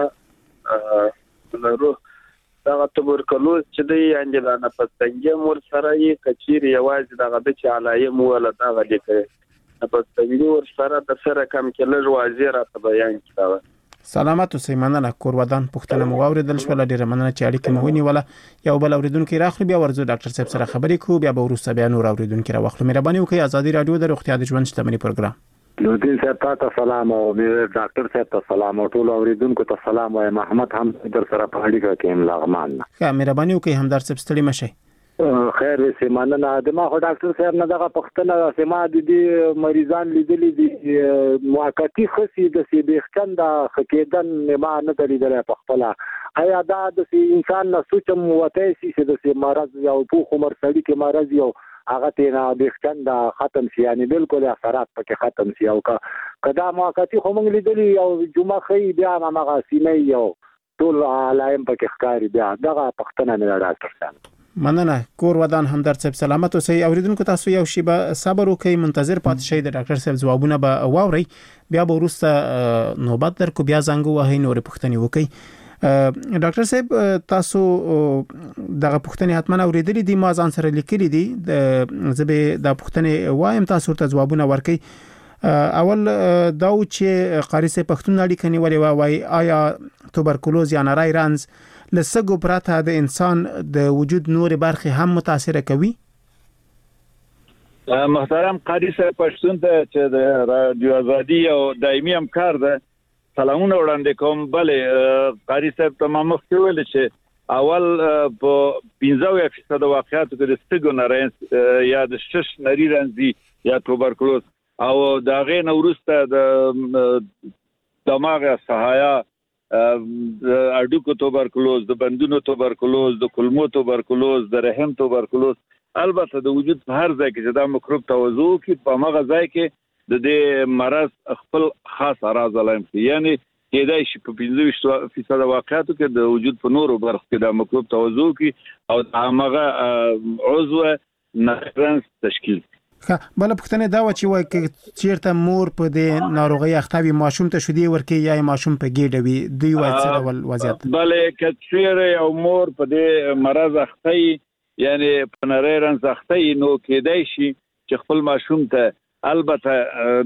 Speaker 10: پوښتنه لرو. دا توبرکلوز چې دی یعنې دا نفس تنګي مور سره یې کچیر یوازې دغه د چې علایم ولا دغه لیکي نفس تنګي ور سره د سره کم کې لږ واضح راته بیان کړه.
Speaker 6: سلامت اوسئ. مننه. کور ودان. پوښتنه مو واوریدل شوله. ډیره مننه چې اړیکه مو ونیوله. یو بل اوریدونکي راخلو، بیا ورځو ډاکټر صاحب سره خبرې کوو، بیا به وروسته بیا نور اوریدونکي راوخلو. مهرباني وکړئ آزادۍ رادیو د روغتیا د ژوند شتمني پروګرام.
Speaker 26: لودین صاحب ته سلام او ډاکټر صاحب ته سلام او ټول اوریدونکو ته سلام وایم. محمد هم در سره په اړیکه کې یم لغمان.
Speaker 6: ښه مهرباني وکړئ همدار صاحب ستړي مشئ.
Speaker 26: خیر وسی مننه. د ما خو ډاکټر صاحب نه دغه پښتنه سما د دې مریضان لیدلې دي موقتی خصي د سی بخچن د خکېدن ما نه درېدل په خپل. آیا دا د انسان نه سوچم وته سي چې د سی مرض یا په عمر سړي کې مرض یو هغه ته نه بخچن د ختم شي، یعنی بالکل اثرات پکې ختم شي، او کدا موقتی خو موږ لیدلې او جمعه خې بیا ما سینې یو ټول علایم پکې ښکاری بیا دغه پښتنه نه ډاکټر صاحب.
Speaker 6: مننه. کور ودان. همدرد صاحب سلامت اوسئ. اوریدونکو تاسو یو شی به صبر وکئ، منتظر پاتې شئ. د ډاکټر صاحب ځوابونه به واورئ، بیا به وروسته نوبت درکو، بیا زنګ ووهئ، نورې پوښتنې وکئ. ډاکټر صاحب تاسو دغه پوښتنې حتما اوریدلې دي، ما ځان سره لیکلې دي. زه به دا پوښتنې وایم، تاسو ورته ځوابونه ورکئ. اول دا چې قاری صاحب پښتون اړیکه نیولې وای آیا توبرکلوز یا نری رنز لسګو پراته د انسان د وجود نور برخه هم متاثر کوي؟
Speaker 8: محترم قاری صاحب پښتون ته چې د رادیو ازادي او دایمي همکار ده سلامونه وړاندې کوم. بلې قاری صاحب تمام مخکې ویل چې اول په پنځه فیصد واقعاتو کې د سټګو نری یا د شش نری رنزي یا توبرکلوز او دا غي نورسته د دماغ سهایا د اډوکو توبرکلوز د بندونو توبرکلوز د کولمو توبرکلوز د رحم توبرکلوز البته د وجود په هر ځای کې دا مکروب توزو کې په مغه ځای کې د دې مرض خپل خاص اراز علم یعنی کېدای شي په پنځه فیصد واقعاتو کې د وجود په نورو برخو کې د مکروب توزو کې او هغه عضو نرنس تشکیل.
Speaker 6: بل پښتنه دا و چې وای چې چیرته مور په دې ناروغي اختوي ماشوم ته شودي ورکي یا ماشوم په ګډه وي دوی وای څه ډول وضعیت؟
Speaker 8: بلې کچېره یو مور په دې مرز اختی یعنی په نری رنز اختی نو کېدای شي چې خپل ماشوم ته البته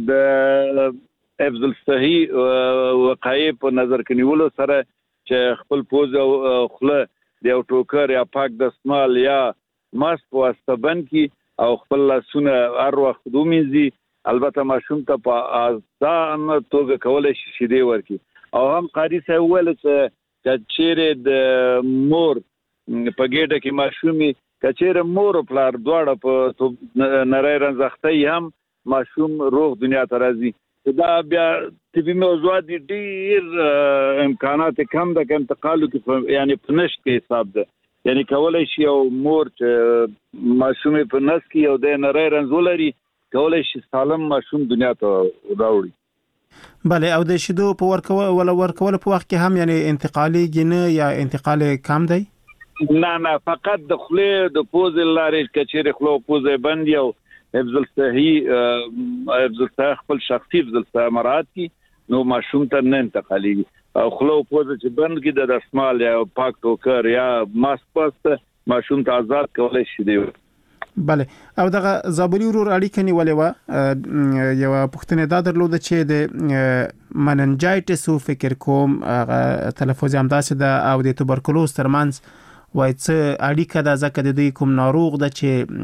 Speaker 8: د حفظ الصحي وقایع په نظر کې نیولو سره چې خپل پوز او خله د یو ټوکر یا پاک دستمال یا ماسک واسطه بند کی او خپل لاسونه هر وخت دومینځي. البته ماشوم ته په ازان توګه کولای شي شیدې ورکي. او هم قاری صاحب ویل چې چیرې د مور په ګډه کې ماشومي کچېره مور او پلار دواړه په نری رنځختي هم ماشوم روغ دنیا ته راځي. دا بیا طبي موضوعات ډېر امکانات کم د انتقالو کې یعنی په نشت کې حساب ده یعنی کولای شي او مور چې ماشوم په نس کې او د نری رنځولري کولای شي سالم ماشوم دنیا ته راوړي.
Speaker 6: بله او د شیدو په ورکول ولا ورکول په وخت کې هم یعنی انتقالي جنه یا انتقال کم دی؟
Speaker 8: نه نه فقط د خله د پوز لارې کچېره خله پوز بند یو حفظ الصحي حفظ الصحي خپل شخصي حفظ الصحي مراعات کی نو ماشوم ته نه انتقالي او خلو پوز چې بند کی د دستمال یا پاک ټوکر یا ماسک پاست ماشوم ته آزاد کولای شي دی.
Speaker 6: بله او دغه زابلی ورور اړیکه نیولې و یو پښتنه دا درلوده چې د مننجایټس فکر کوم تلفظ هم داسې ده او د توبرکلوز ترمنځ وای څه اړیکه ده ځکه د دوی کوم ناروغ ده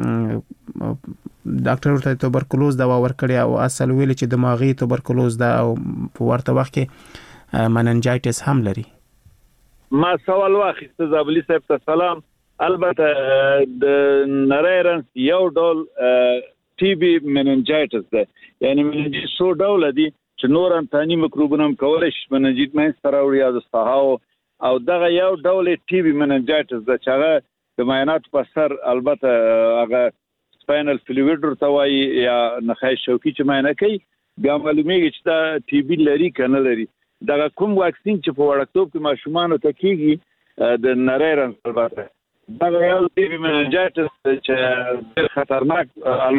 Speaker 6: چې ډاکټر ورته توبرکلوز دوا ورکړي او اصل ویل چې دماغي توبرکلوز ده او په ورته وخت کې مننجایټس هم لري.
Speaker 8: ما سوال واخیسته زابلی صاحب ته سلام. البته د نری رنز یو ډول ټي بي مننجایټس ده یعنی مننجایټس څو ډول دي چې نور انتاني مکروبونه هم کولای شي مننجایټ مې سره وړي او سهاو او دغه یو ډول ټي بي مننجایټس ده چې هغه د معاینات په سر البته هغه سپاینل فلویډ ورته وایي یا نخاع شوکي چې معاینه کوي بیا معلومیږي چې دا ټي بي لري کنه لري. دا کوم واکسین چې په وړکتوب کې ماشومان ته کیږي د نری رنځ البته دا یو ټي بي مننجایټس چې ډېر خطرناک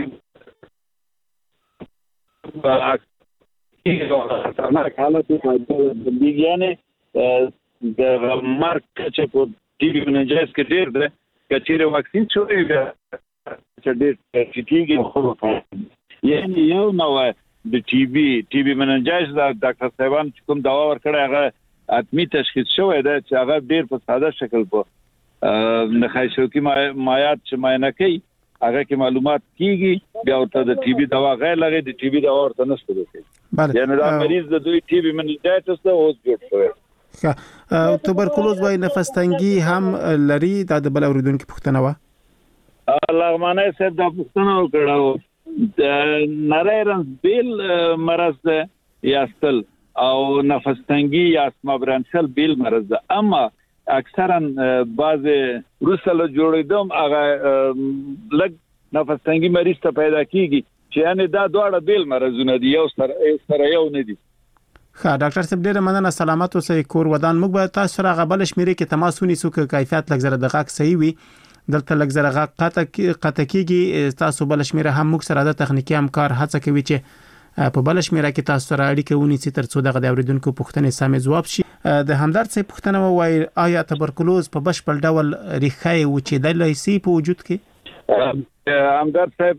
Speaker 8: خطرناک حالت د بیګیانه د مارک چې په ټي بي مننجایټس کې ډېر ده کچېره واکسین شوی دی چې ډېر چټیږي خو یعنی یو نو د ټي بي ټي بي مننجایټس د ډاکټر صاحبان کوم دوا ورکړی هغه اتمی تشخیص شوی دی چې هغه ډېر په ساده شکل په نخاع شوکي مایعات چې معاینه کوي هغه کې معلومات کیږي بیا ورته د ټي بي دوا غیر لګي د ټي بي دوا ورته نشته کوي یعنی دا مریض د دوی ټي بي مننجایټس ته اوس جوړ شوی.
Speaker 6: ښه توبرکلوز وای نفس تنګي هم لري دا د بل اوریدونکو پوښتنه و
Speaker 8: لغمانه صاحب دا پوښتنه وکړه د نری رنز بیل مرض ده یاستل او نفس تنګي یا اسما برانشل بیل مرض ده اما اکثرا بعض روسله جوړیدم هغه لګ نفس تنګي مریض ته پیدا کیږي چې یعنی دا دواړه بیل مرزونه دي یو سره سره یو نه دي.
Speaker 6: ښه ډاکټر صاحب ډیره مننه سلامت اوسئ کور ودان موږ به تاسو سره غبل شمیرې کې تماس ونیسو چې کیفیت لږ زره دقیق صحیح وي دلته لږ زره قطع قطع کیږي تاسو بل شمیره هم موږ سره د تخنیکی همکار هڅه کوي چې په بل شمیره کې تاسو سره اړیکه ونیسي تر څو دغه د اوریدونکو پوښتنې سمې ځواب شي. د همدرد صاحب پوښتنه وایي آیا توبرکلوز په بشپړ ډول ریښه وچېدلای شي په وجود کې؟
Speaker 8: همدرد صاحب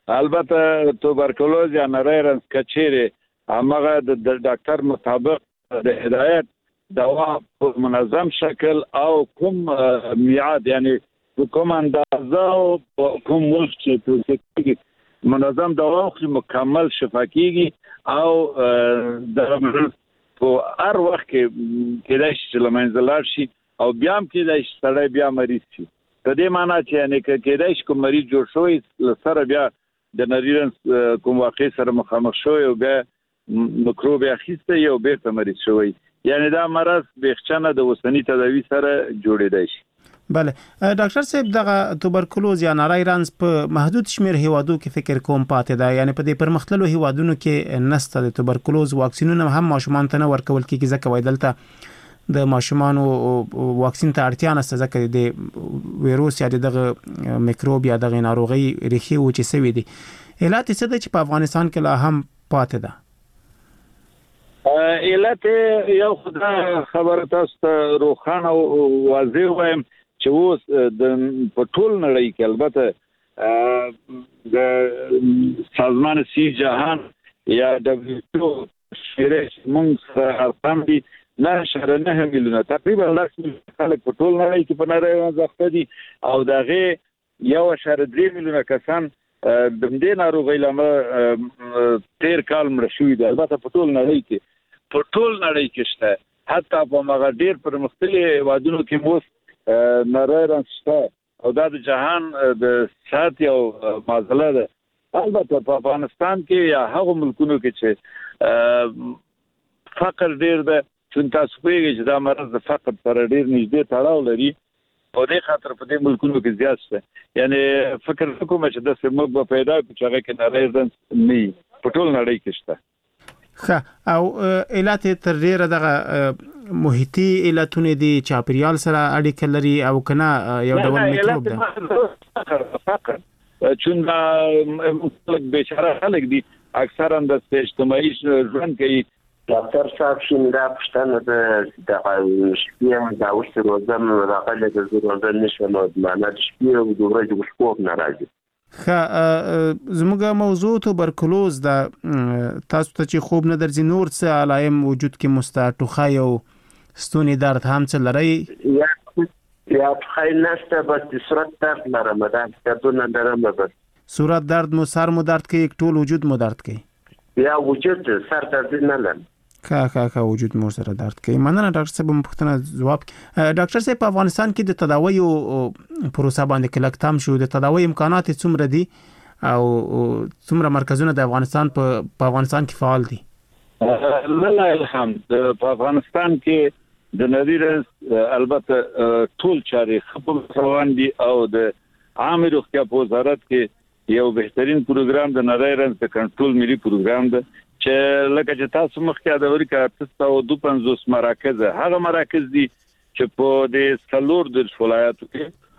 Speaker 8: البته توبرکلوز یا نری رنز کچيري هغه د ډاکټر مطابق د هدایت دوا په منظم شکل او کوم میعاد یعنی کوم اندازه او کوم وخت چې منظم دوا خو مکمل شفا کیږي او د په هر وخت کې کېدای شي لمنځلار شي او بیا هم کېدای شي سړی بیا مریض شي. په دې معنی چې یعنی کېدای شي کوم مریض جوړ شوی سره بیا د نریرنس کوم واقع سره مخامخ شوی او بیا مکروب اخیسته یو بیرته مریض شوی، یعنی دا مرض بخښنه د وسنی تداوی سره جوړیدای شي.
Speaker 6: بله ډاکټر صاحب دغه توبرکلوز یا نری رنز په محدود شمیر هیوادو کې فکر کوم پاتې ده، یعنی په دې پرمختللو هیوادونو کې نسته د توبرکلوز واکسینونه هم ماشومان ته نه ورکول کیږي ځکه وای دلته د ماشومان واکسین ته اړتیا نشته ځکه د ویروس یا دغه میکروب یا دغه ناروغي ریښې و چې سوي دي. علت څه ده چې په افغانستان کې لا هم پاتې ده؟
Speaker 8: علت یو خدای خبره تاسو ته روخانه او واضح وایم چې اوس د په ټول نړۍ کې البته د سازمان سی جهان یا دبليو او شریش موږ ارقام دي نه شهر نه میلیونه تقریبا لاس خلک په ټول نړۍ کې په نړۍ ځخته دي او دغه یو شهر درې میلیونه کسان د دې ناروغۍ لامل تیر کال مړ شوي دي. البته په ټول نړۍ کې په ټول نړۍ کې شته، حتی په مغه ډیر پرمختللي هیوادونو کې موس نری رنز شته او دا د جهان د صحت یو معضله ده. البته په افغانستان کې یا هغه ملکونو کې چې فقر ډیر ده، چون تاسو پیږئ چې دا مرض د فقر سره ډیر نږدې تړاو لري او د خاطر په دې ملکونو کې زیات شته. یعنی فکر کوم چې د سموږ په پیدا کې چې هغه کې نری رنز نه په ټول نړۍ کې شته.
Speaker 6: ښه او علت تر ډیره دغه محیطي علتونه دي چاپریال سره اړیکه لري او کنه یو ډول میکروب ده؟
Speaker 8: فقر چون مطلق بیچاره خلک دي اکثرا د اجتماعي ژوند کوي.
Speaker 11: ډاکټر صاحب شیندا پښتنه د د شپې دا اوس روزم راغله د روزم نشم معنا د شپې او د ورځې وښکوب ناراضي.
Speaker 6: ښه زموږ موضوع توبرکلوز ده، تاسو ته چې خوب نه درځي نور څه علایم وجود کې مستټوخی او ستوني درد هم څه لري؟
Speaker 11: یا یا ټوخی نشته بس د صورت درد لرم، دا دردونه لرم بس.
Speaker 6: صورت درد مو سر مو درد کوي ټول وجود مو درد کوي؟
Speaker 11: یا وجود سر درد نه لرم.
Speaker 6: کا کا کا وجود مو سره درد کوي. مننه ډاکټر صاحب په پښتنه جواب. ډاکټر صاحب په افغانستان کې د تداوی او پروسه باندې کلک تام شو، د تداوی امکانات څومره دي او څومره مرکزونه د افغانستان په په افغانستان کې فعال دي؟
Speaker 8: لله الحمد په افغانستان کې د نری رنز البته ټول چارې خپل روان دي او د عامه روغتیا په وزارت کې یو بهترین پروګرام د نری رنز د کنټرول ملي پروګرام ده چې لکه چې تاسو مخکې د امریکا تاسو او دوه پنځوس مراکز هغه مراکز دي چې په د څلور د ولایتو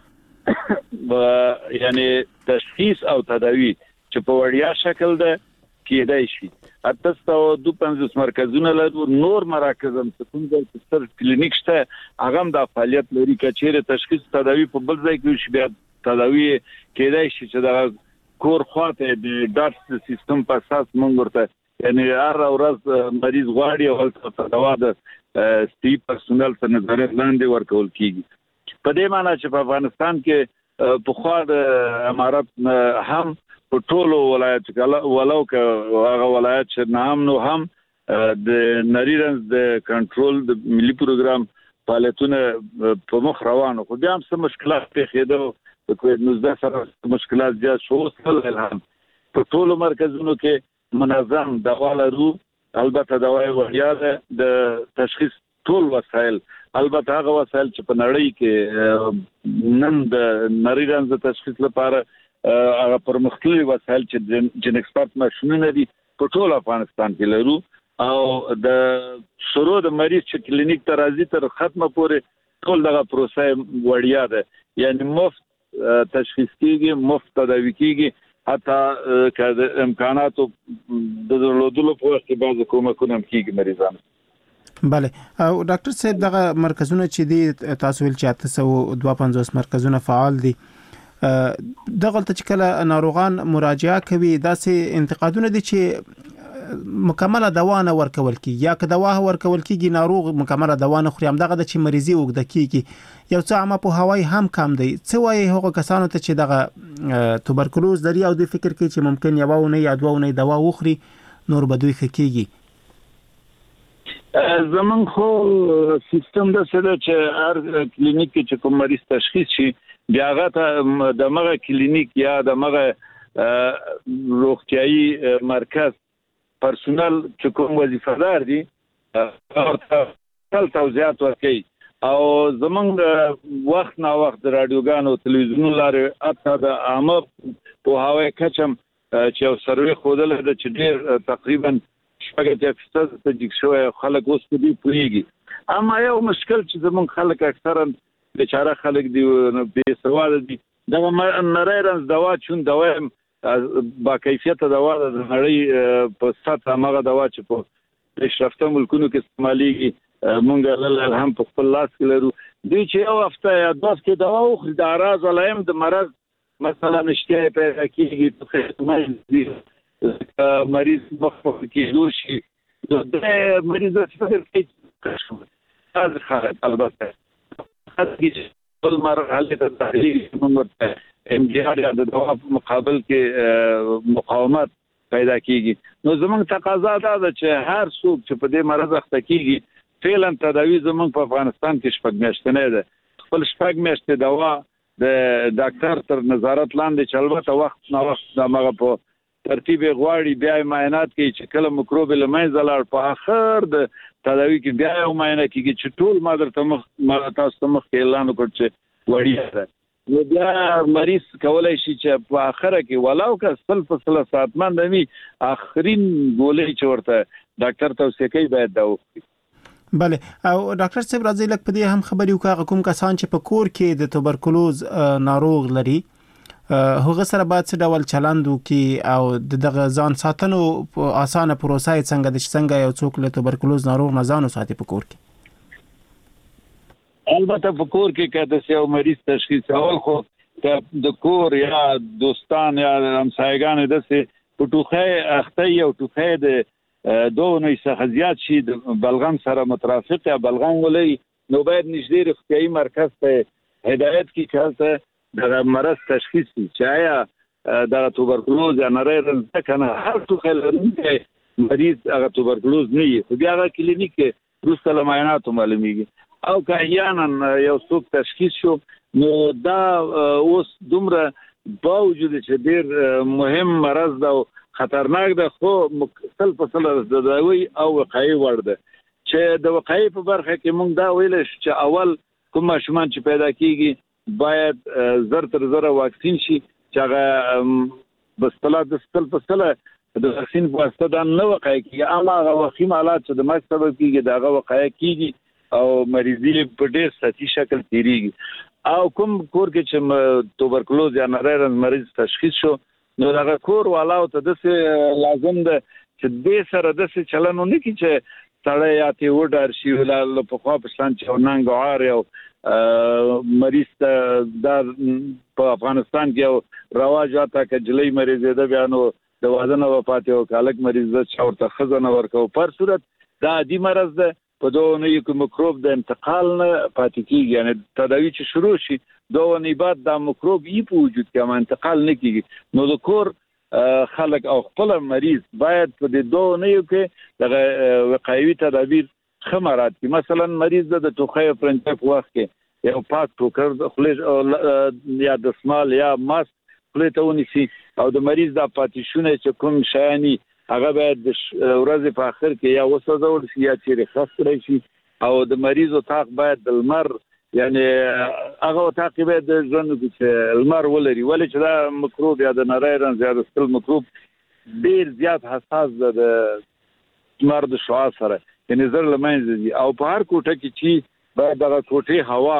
Speaker 8: کې یعنی تشخیص او تداوی چې په وړیا شکل ده کېدای شي. تاسو او دوه پنځوس مرکزونه لرو، نور مراکز هم څنګه چې سر کلینیک شته هغه هم د فعالیت لري چې تشخیص تداوی په بل ځای کې شي بیا تداوی کېدای شي چې د کور خواته د ډاټ سیستم په اساس مونږ ورته یعنی هر ورځ مریض غواړي او ورته دوا د سټي پرسونل ته نظارت لاندې ورکول کیږي. په دې معنی چې په افغانستان کې په خوا د امارات هم په ټولو ولایت کې ولو که هغه ولایت چې نام نو هم د نری رنز د کنټرول د ملي پروګرام فعالیتونه په مخ روانو، خو بیا هم څه مشکلات پیښېدل د کووډ نولس سره مشکلات زیات شو. الحمد په ټولو مرکزونو کې منظم دوا لرو، البته دوا وړیا ده، د تشخیص ټول وسایل البته هغه وسایل چې په نړۍ کې نن د نری رنز تشخیص لپاره هغه پرمختللي وسایل چې جن ایکسپرت ماشینونه دي په ټول افغانستان کې لرو او د شروع د مریض چې کلینیک ته راځي تر ختمه پورې ټول دغه پروسه وړیا ده، یعنی مفت تشخیص کیږي، مفت تداوی کیږي، حتی که د امکاناتو د درلودلو په وخت کې بعض کومکونه هم کیږي مریضانو.
Speaker 6: بله او ډاکټر صاحب دغه مرکزونه چې دي تاسو ویل چې تاسو دوه پنځوس مرکزونه فعال دي، دغه ته چې کله ناروغان مراجعه کوي داسې انتقادونه دي چې مکمله دوا نه ورکول کیږي یا که دوا ورکول کیږي ناروغ مکمله دوا نه خوري، هم دغه د چې مریضي اوږده کیږي. یو څه عامه په هوای هم کم دی. څه وایي هغه کسانو ته چې دغه توبرکلوز لري او د فکر کوي چې ممکن یو ونه یا دوه ونه دوا وخوري نور به دوی ښه کیږي؟
Speaker 8: زمون خو سیستم د څه د چې هر کلینیک کې چې کوم مریض تشخیص شي بیا هغه ته د مغه کلینیک یا د مغه روغتيایي مرکز پرسونل چې کوم وظیفه‌دار دي هغه توضیحات ورکوي او زمونږ وخت نا وخت د رادیوګانو تلویزیونونو لارې اته د عامه په هواي کچم چې یو سروې خودل د چې ډېر تقریبا شپږ فیصد تجیک شوی خلک اوس په دې پوهیږي. اما یو مشکل چې زمونږ خلک اکثرا بیچاره خلک دی بې سواده دي دغه نری رنځ دوا چون دوا با کیفیت دوا د نړۍ په سطح هغه دوا چې په پیشرفته ملکونو کې استعمالېږي مونږ له هم په خپل لاس کې لرو. دوی چې یو هفته یا دوه هفتې دوا وخوري د اعراض علایم د مرض مثلا اشتها پیدا کېږي مریض مخ کېدو شي د مریض فکر کوي از خارج البته خاصه مرحله د تحلیل موږ ام جی آر د دوا په مقابل کې مقاومت پیدا کیږي. نو زمونږ تقاضا ده چې هر څوک چې په دې مرض اخته کیږي فعلا تداوی زمونږ په افغانستان کې شپږ میاشتې نه ده. خپل شپږ میاشتې دوا د ډاکټر تر نظارت لاندې چلوته وخت نو وخت دغه په ترتیب غواړي بیا معاینات کوي چې کله میکروب له منځه لاړ په اخر د تداوی کې بیا یو معاینه کیږي چې ټول مادر ته مخ تاسو مخ کې اعلان وکړ چې وړیا ده. نو بیا مریض کولای شي چې په اخره کې ولاو که سل فاصله ساعتمن دمي اخرین ګولې چې ورته ډاکټر توصیه کوي باید دا وکړي.
Speaker 6: بله او ډاکټر صاحب راځي لکه په دې هم خبرې وکړه کوم کسان چې په کور کې د توبرکلوز ناروغ لري هغه سره باید څه ډول چلند وکړي او دغه ځان ساتنو اسانه پروسه څنګه د څنګه یو څوک له توبرکلوز ناروغ نه ځان ساتي په کور کې؟
Speaker 8: البته په کور کې کله یو مریض تشخیص اول خو د کور یا دوستان یا همسایگان دسه په ټوخه اخته یو ټوخه د دوه نه څخه زیات شي د بلغم سره مترافق یا بلغم ولې نو باید نږدې روغتيایي مرکز ته هدایت کی چلته د مرض تشخیص چې آیا د توبرکلوز یا نری رنځ کنه هر ټوخه لرونکی مریض هغه توبرکلوز نه وي خو بیا هغه کلینیک کې روسته معاینات معلومیږي او که احیانا یو څوک تشخیص شو نو دا اوس دومره باوجود چې ډیر مهم مرض ده او خطرناک ده خو سل په سل د داوی او وقایي وړ ده چې د وقایي په برخه کې موږ دا ویل چې اول کوم ماشومان چې پیدا کیږي باید زر تر زر واکسین شي چې هغه بسطلا د سل په سل د واکسین په واسطه دا نه وقایي کیږي اما هغه وخیم حالات چې د مرګ سبب کیږي دا هغه وقایي کیږي او مریضي په ډېر سطحي شکل تیریږي او کوم کور کې چې توبرکلوز یا نری رنځ مریض تشخیص شو نو هغه کور والاو ته د لازم ده چې د سره د چلنو نه کی چې سړی یا تی وډر شي ولا په خوا په شان چې ننګوار یو مریض د په افغانستان کې یو رواج اته چې جلې مریض ده بیانو د وازنه وفات یو کالک مریض ده چې ورته خزانه ورکو پر صورت دا عادي مرض ده په دوه نه یو میکروب د انتقال نه پاتې کیږي یعنی تداوی چې شروع شي دوه نه بعد د میکروب یې په وجود کې ما انتقال نه کیږي نو د کور خلک او خپل مریض باید په دې دوه نه یو کې د وقایوي تدابیر خمرات کی مثلا مریض د توخه پرنټ په وخت کې یو پاک ټوکر د خپل یا د سمال یا ماس خپل ته ونیسي او د مریض د پاتیشونه چې کوم شایانی هغه باید د ورځې په اخر کې یا وسوځول شي یا چیرې خاص کړی شي او د مریض اتاق باید د لمر یعنی هغه اتاق باید د ژوند کې لمر ولري ولې چې دا میکروب یا د نری رنځ یا د سکل میکروب ډیر زیات حساس ده د لمر د شعاع سره یعنی زر لمنځ دي او په هر کوټه کې چې باید دغه کوټه هوا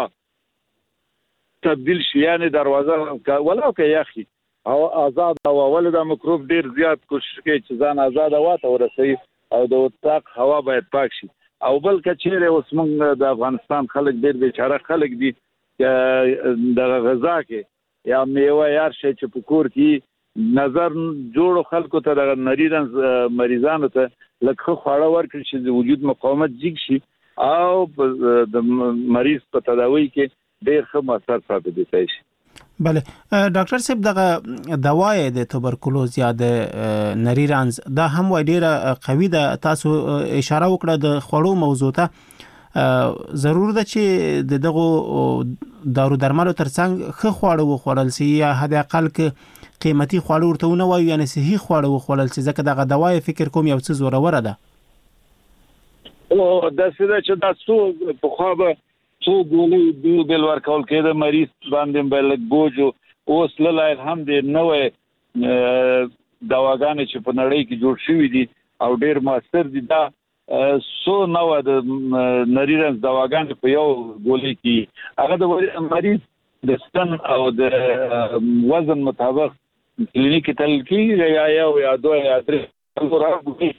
Speaker 8: تبدیل شي یعنی دروازه ولا که یخي او آزاد هوا ولې دا میکروب ډیر زیات کوشش کوي چې ځان آزاد هوا ته ورسوي او د اتاق هوا باید پاک شي او بل کچېره اوس موږ د افغانستان خلک ډیر بیچاره خلک دي د غذا کې یا میوه یا شی چې په کور کې نظر جوړ خلکو ته د نریرنز مریضانو ته لکه خواړه ورکړي چې د وجود مقاومت جګ شي او د مریض په تداوی کې ډېر ښه مؤثر ثابت شي.
Speaker 6: بله ډاکټر صاحب دغه دوايي د توبرکلوز یا د نریرنز دا هم وای ډیره قوي ده. تاسو اشاره وکړه د خوړو موضوع ته ضرور ده چې د دغه دارو درملو ترڅنګ ښه خواړه وخورل شي یا حد اقل کې قیمتي خواړه ورته ونه وایو یعنی صحیح خواړه وخورل شي ځکه دغه دوايي فکر کوم یو څه زوروره ده.
Speaker 8: او د څه چې تاسو په خو به څو ګولې دی بل ورکول کېده مریض باندې بل بوجو اوس له هم دې نوې دواګانې چې په نړۍ کې جوړ شوې دي او ډېر مؤثر دي دا سو نو د نریرنز دواګانې په یو ګولې کې هغه د مریض د ستن او د وزن مطابق کلینیکی تلکی یا یو یا دوه یا درې راغلي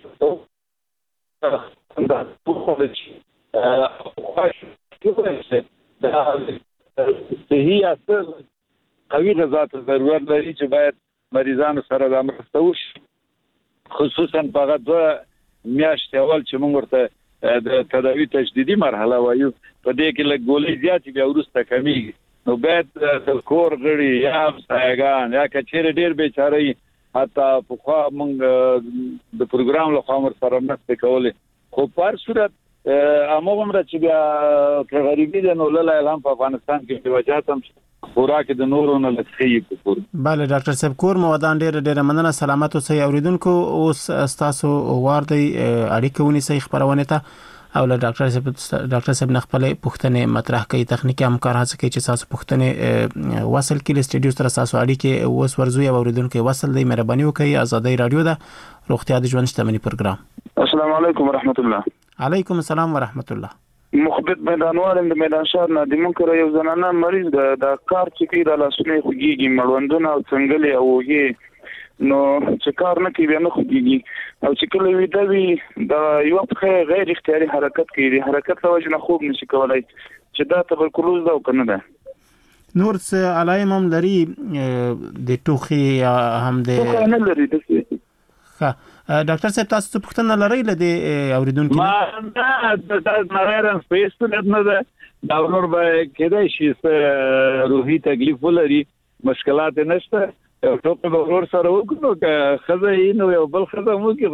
Speaker 8: دا په دې دا صحیح اثر قوي غذا ته ضرورت لري چې باید مریضانو سره د مرسته وشي خصوصا په هغه دوه میاشتې اول چې موږ ورته د تداوی تجدیدي مرحله وایو په دې کې لږ ګولې زیاتې بیا وروسته کمیږي نو باید د کور غړي یا سایګان یا کچېر ډېر بیچاره حتی په خوا موږ د پروګرام له خوا سره مرسته کولې خو په صورت امو هم را چې بیا که غریبی ده نو لاله الان په افغانستان کې په وجات هم خوراک د نورو نه لخي په کور.
Speaker 6: بله ډاکټر صاحب کور مودان ډېر ډېر مننه سلامت اوسئ اوریدونکو اوس تاسو واردی اړیکه ونیسئ خبرونه ته او له ډاکټر صاحب ډاکټر صاحب نخپل پوښتنه مطرح کوي تخنیکی همکار هڅه کوي چې تاسو پوښتنه وصل کړئ استډیو سره تاسو اړیکه اوس ورزوي اوریدونکو وصل دی مهرباني وکړئ ازادي رادیو ده روغتیا د ژوند شتمنۍ پروګرام.
Speaker 21: السلام علیکم ورحمت الله.
Speaker 6: علیکم السلام ورحمت الله.
Speaker 21: مخبت میدانوال د میدان شهر نه د منکر یو زنانه مریض د کار چې کوي د لاسونو خوږیږي مړوندونه او څنګهلې او یې نو چې کار نه کوي نه خوږیږي او چې کله وي د وی د یو په غیر اختیاري حرکت کوي حرکت له وجه نه خوب نشي کولای چې دا تبرکلوز ده او کنه ده.
Speaker 6: نور څه علایم هم لري د ټوخي هم د
Speaker 21: ټوخي نه لري د
Speaker 6: ها ډاکټر صاحب تاسو څه پوښتنه لرئ لدې اوریدونکو
Speaker 8: ما د نریرنز په نه ده دا نور به کېدای شي روحي تکلیف ولري مشکلات نشته یو ټوپ به ورور سره وکړو که خزه یې نو یو بل خزه مو کې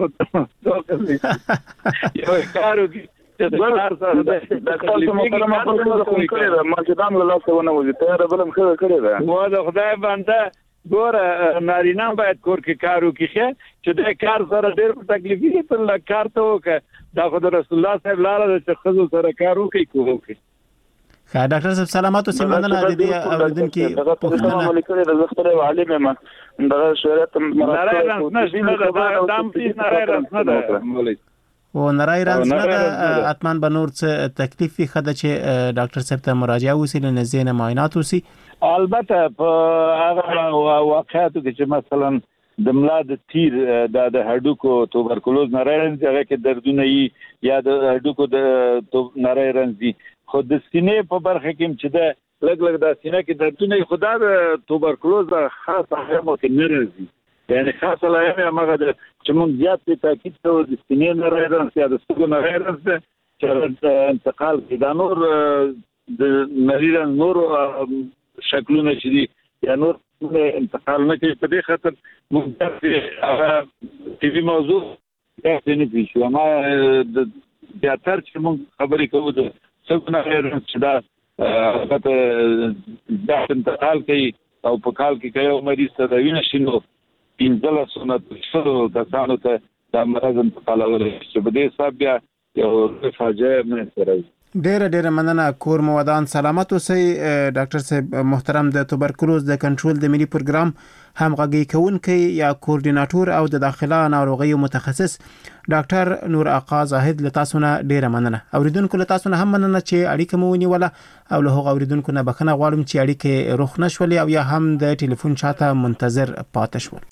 Speaker 8: خو یو کارو کې چې دوه سره د خپل محترم خپل کړی دا ما چې دام له لاسه ونه وځي ته ربلم خزه کړی دا مو د خدای باندې ګوره نارینه باید کور کې کار وکړي چې د کار سره ډېر تکلیف دي تر لا کار ته وکړه دا خو د رسول الله صاحب لاره چې خزو سره کار وکړي کوو.
Speaker 6: ښه ډاکټر صاحب سلامات اوسئ مننه د دې اوریدونکو
Speaker 21: پوښتنه علیکم د زختره عالم ما دغه شریعت
Speaker 8: نریرنز نشته دا دام پیس نریرنز نه ده
Speaker 6: او نریرنز نه ده اتمن به نور څه تکلیف خده چې ډاکټر صاحب ته مراجعه وکړي نزدې معاینات وکړي.
Speaker 8: البته په هغه واقعاتو کې چې مثلا د ملا د تیر د د هډوکو توبرکلوز نریرنز هغه کې دردونه یي یا د هډوکو د نریرنز دي خو د سینې په برخه کې چې د لګ لګ د سینې کې دردونه خدا د توبرکلوز خاص علامه کې نریرنز یعنی خاص علامه هغه چې موږ زیات په تاکید کوو د سینې نریرنز یا د سترګو نریرنز چې انتقال کې دا نور د نریرنز نور شکلونه چې دي یا نور انتقال نه کوي په دې خاطر موږ د هغه ټي وي موضوع د نه پیښو ما د زیاتر چې موږ خبرې کوو د څنګه نریرنز چې دا البته د انتقال کوي او په کال کې کوي مریض ته د وینې شینو پینځله سنت شروع د ځانو ته د مرض انتقالول چې په دې حساب بیا یو فاجعه نه سره
Speaker 6: ډېر ډېر مننه کور مو ودان سلامت اوسئ ډاکټر صاحب محترم د توبرکلوز د کنټرول د ملي پروګرام همغږي کوونکی یا کوارډیناټور او د داخله ناروغیو متخصص ډاکټر نور آقا زاهد له تاسو نه ډېر مننه. اوریدونکو له تاسو نه هم مننه چې اړیکه مو ونیوله او له هغو اوریدونکو نه بخښنه غواړم چې اړیکې روښ نشولې او یا هم د ټلیفون چاته منتظر پاتې شول.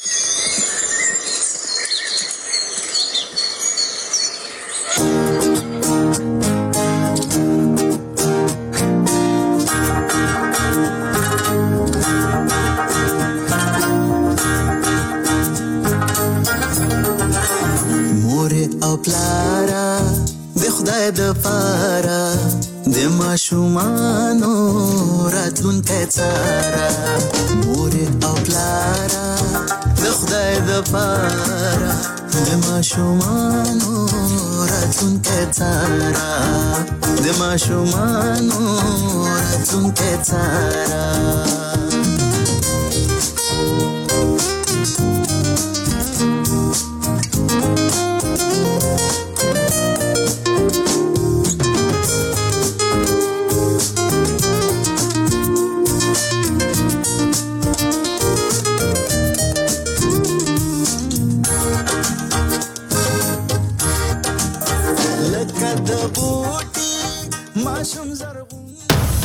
Speaker 13: ماشومانو راتلونکی څاره مور او پلاره د خدای د پاره د ماشومانو راتلونکی څاره د ماشومانو راتلونکی څاره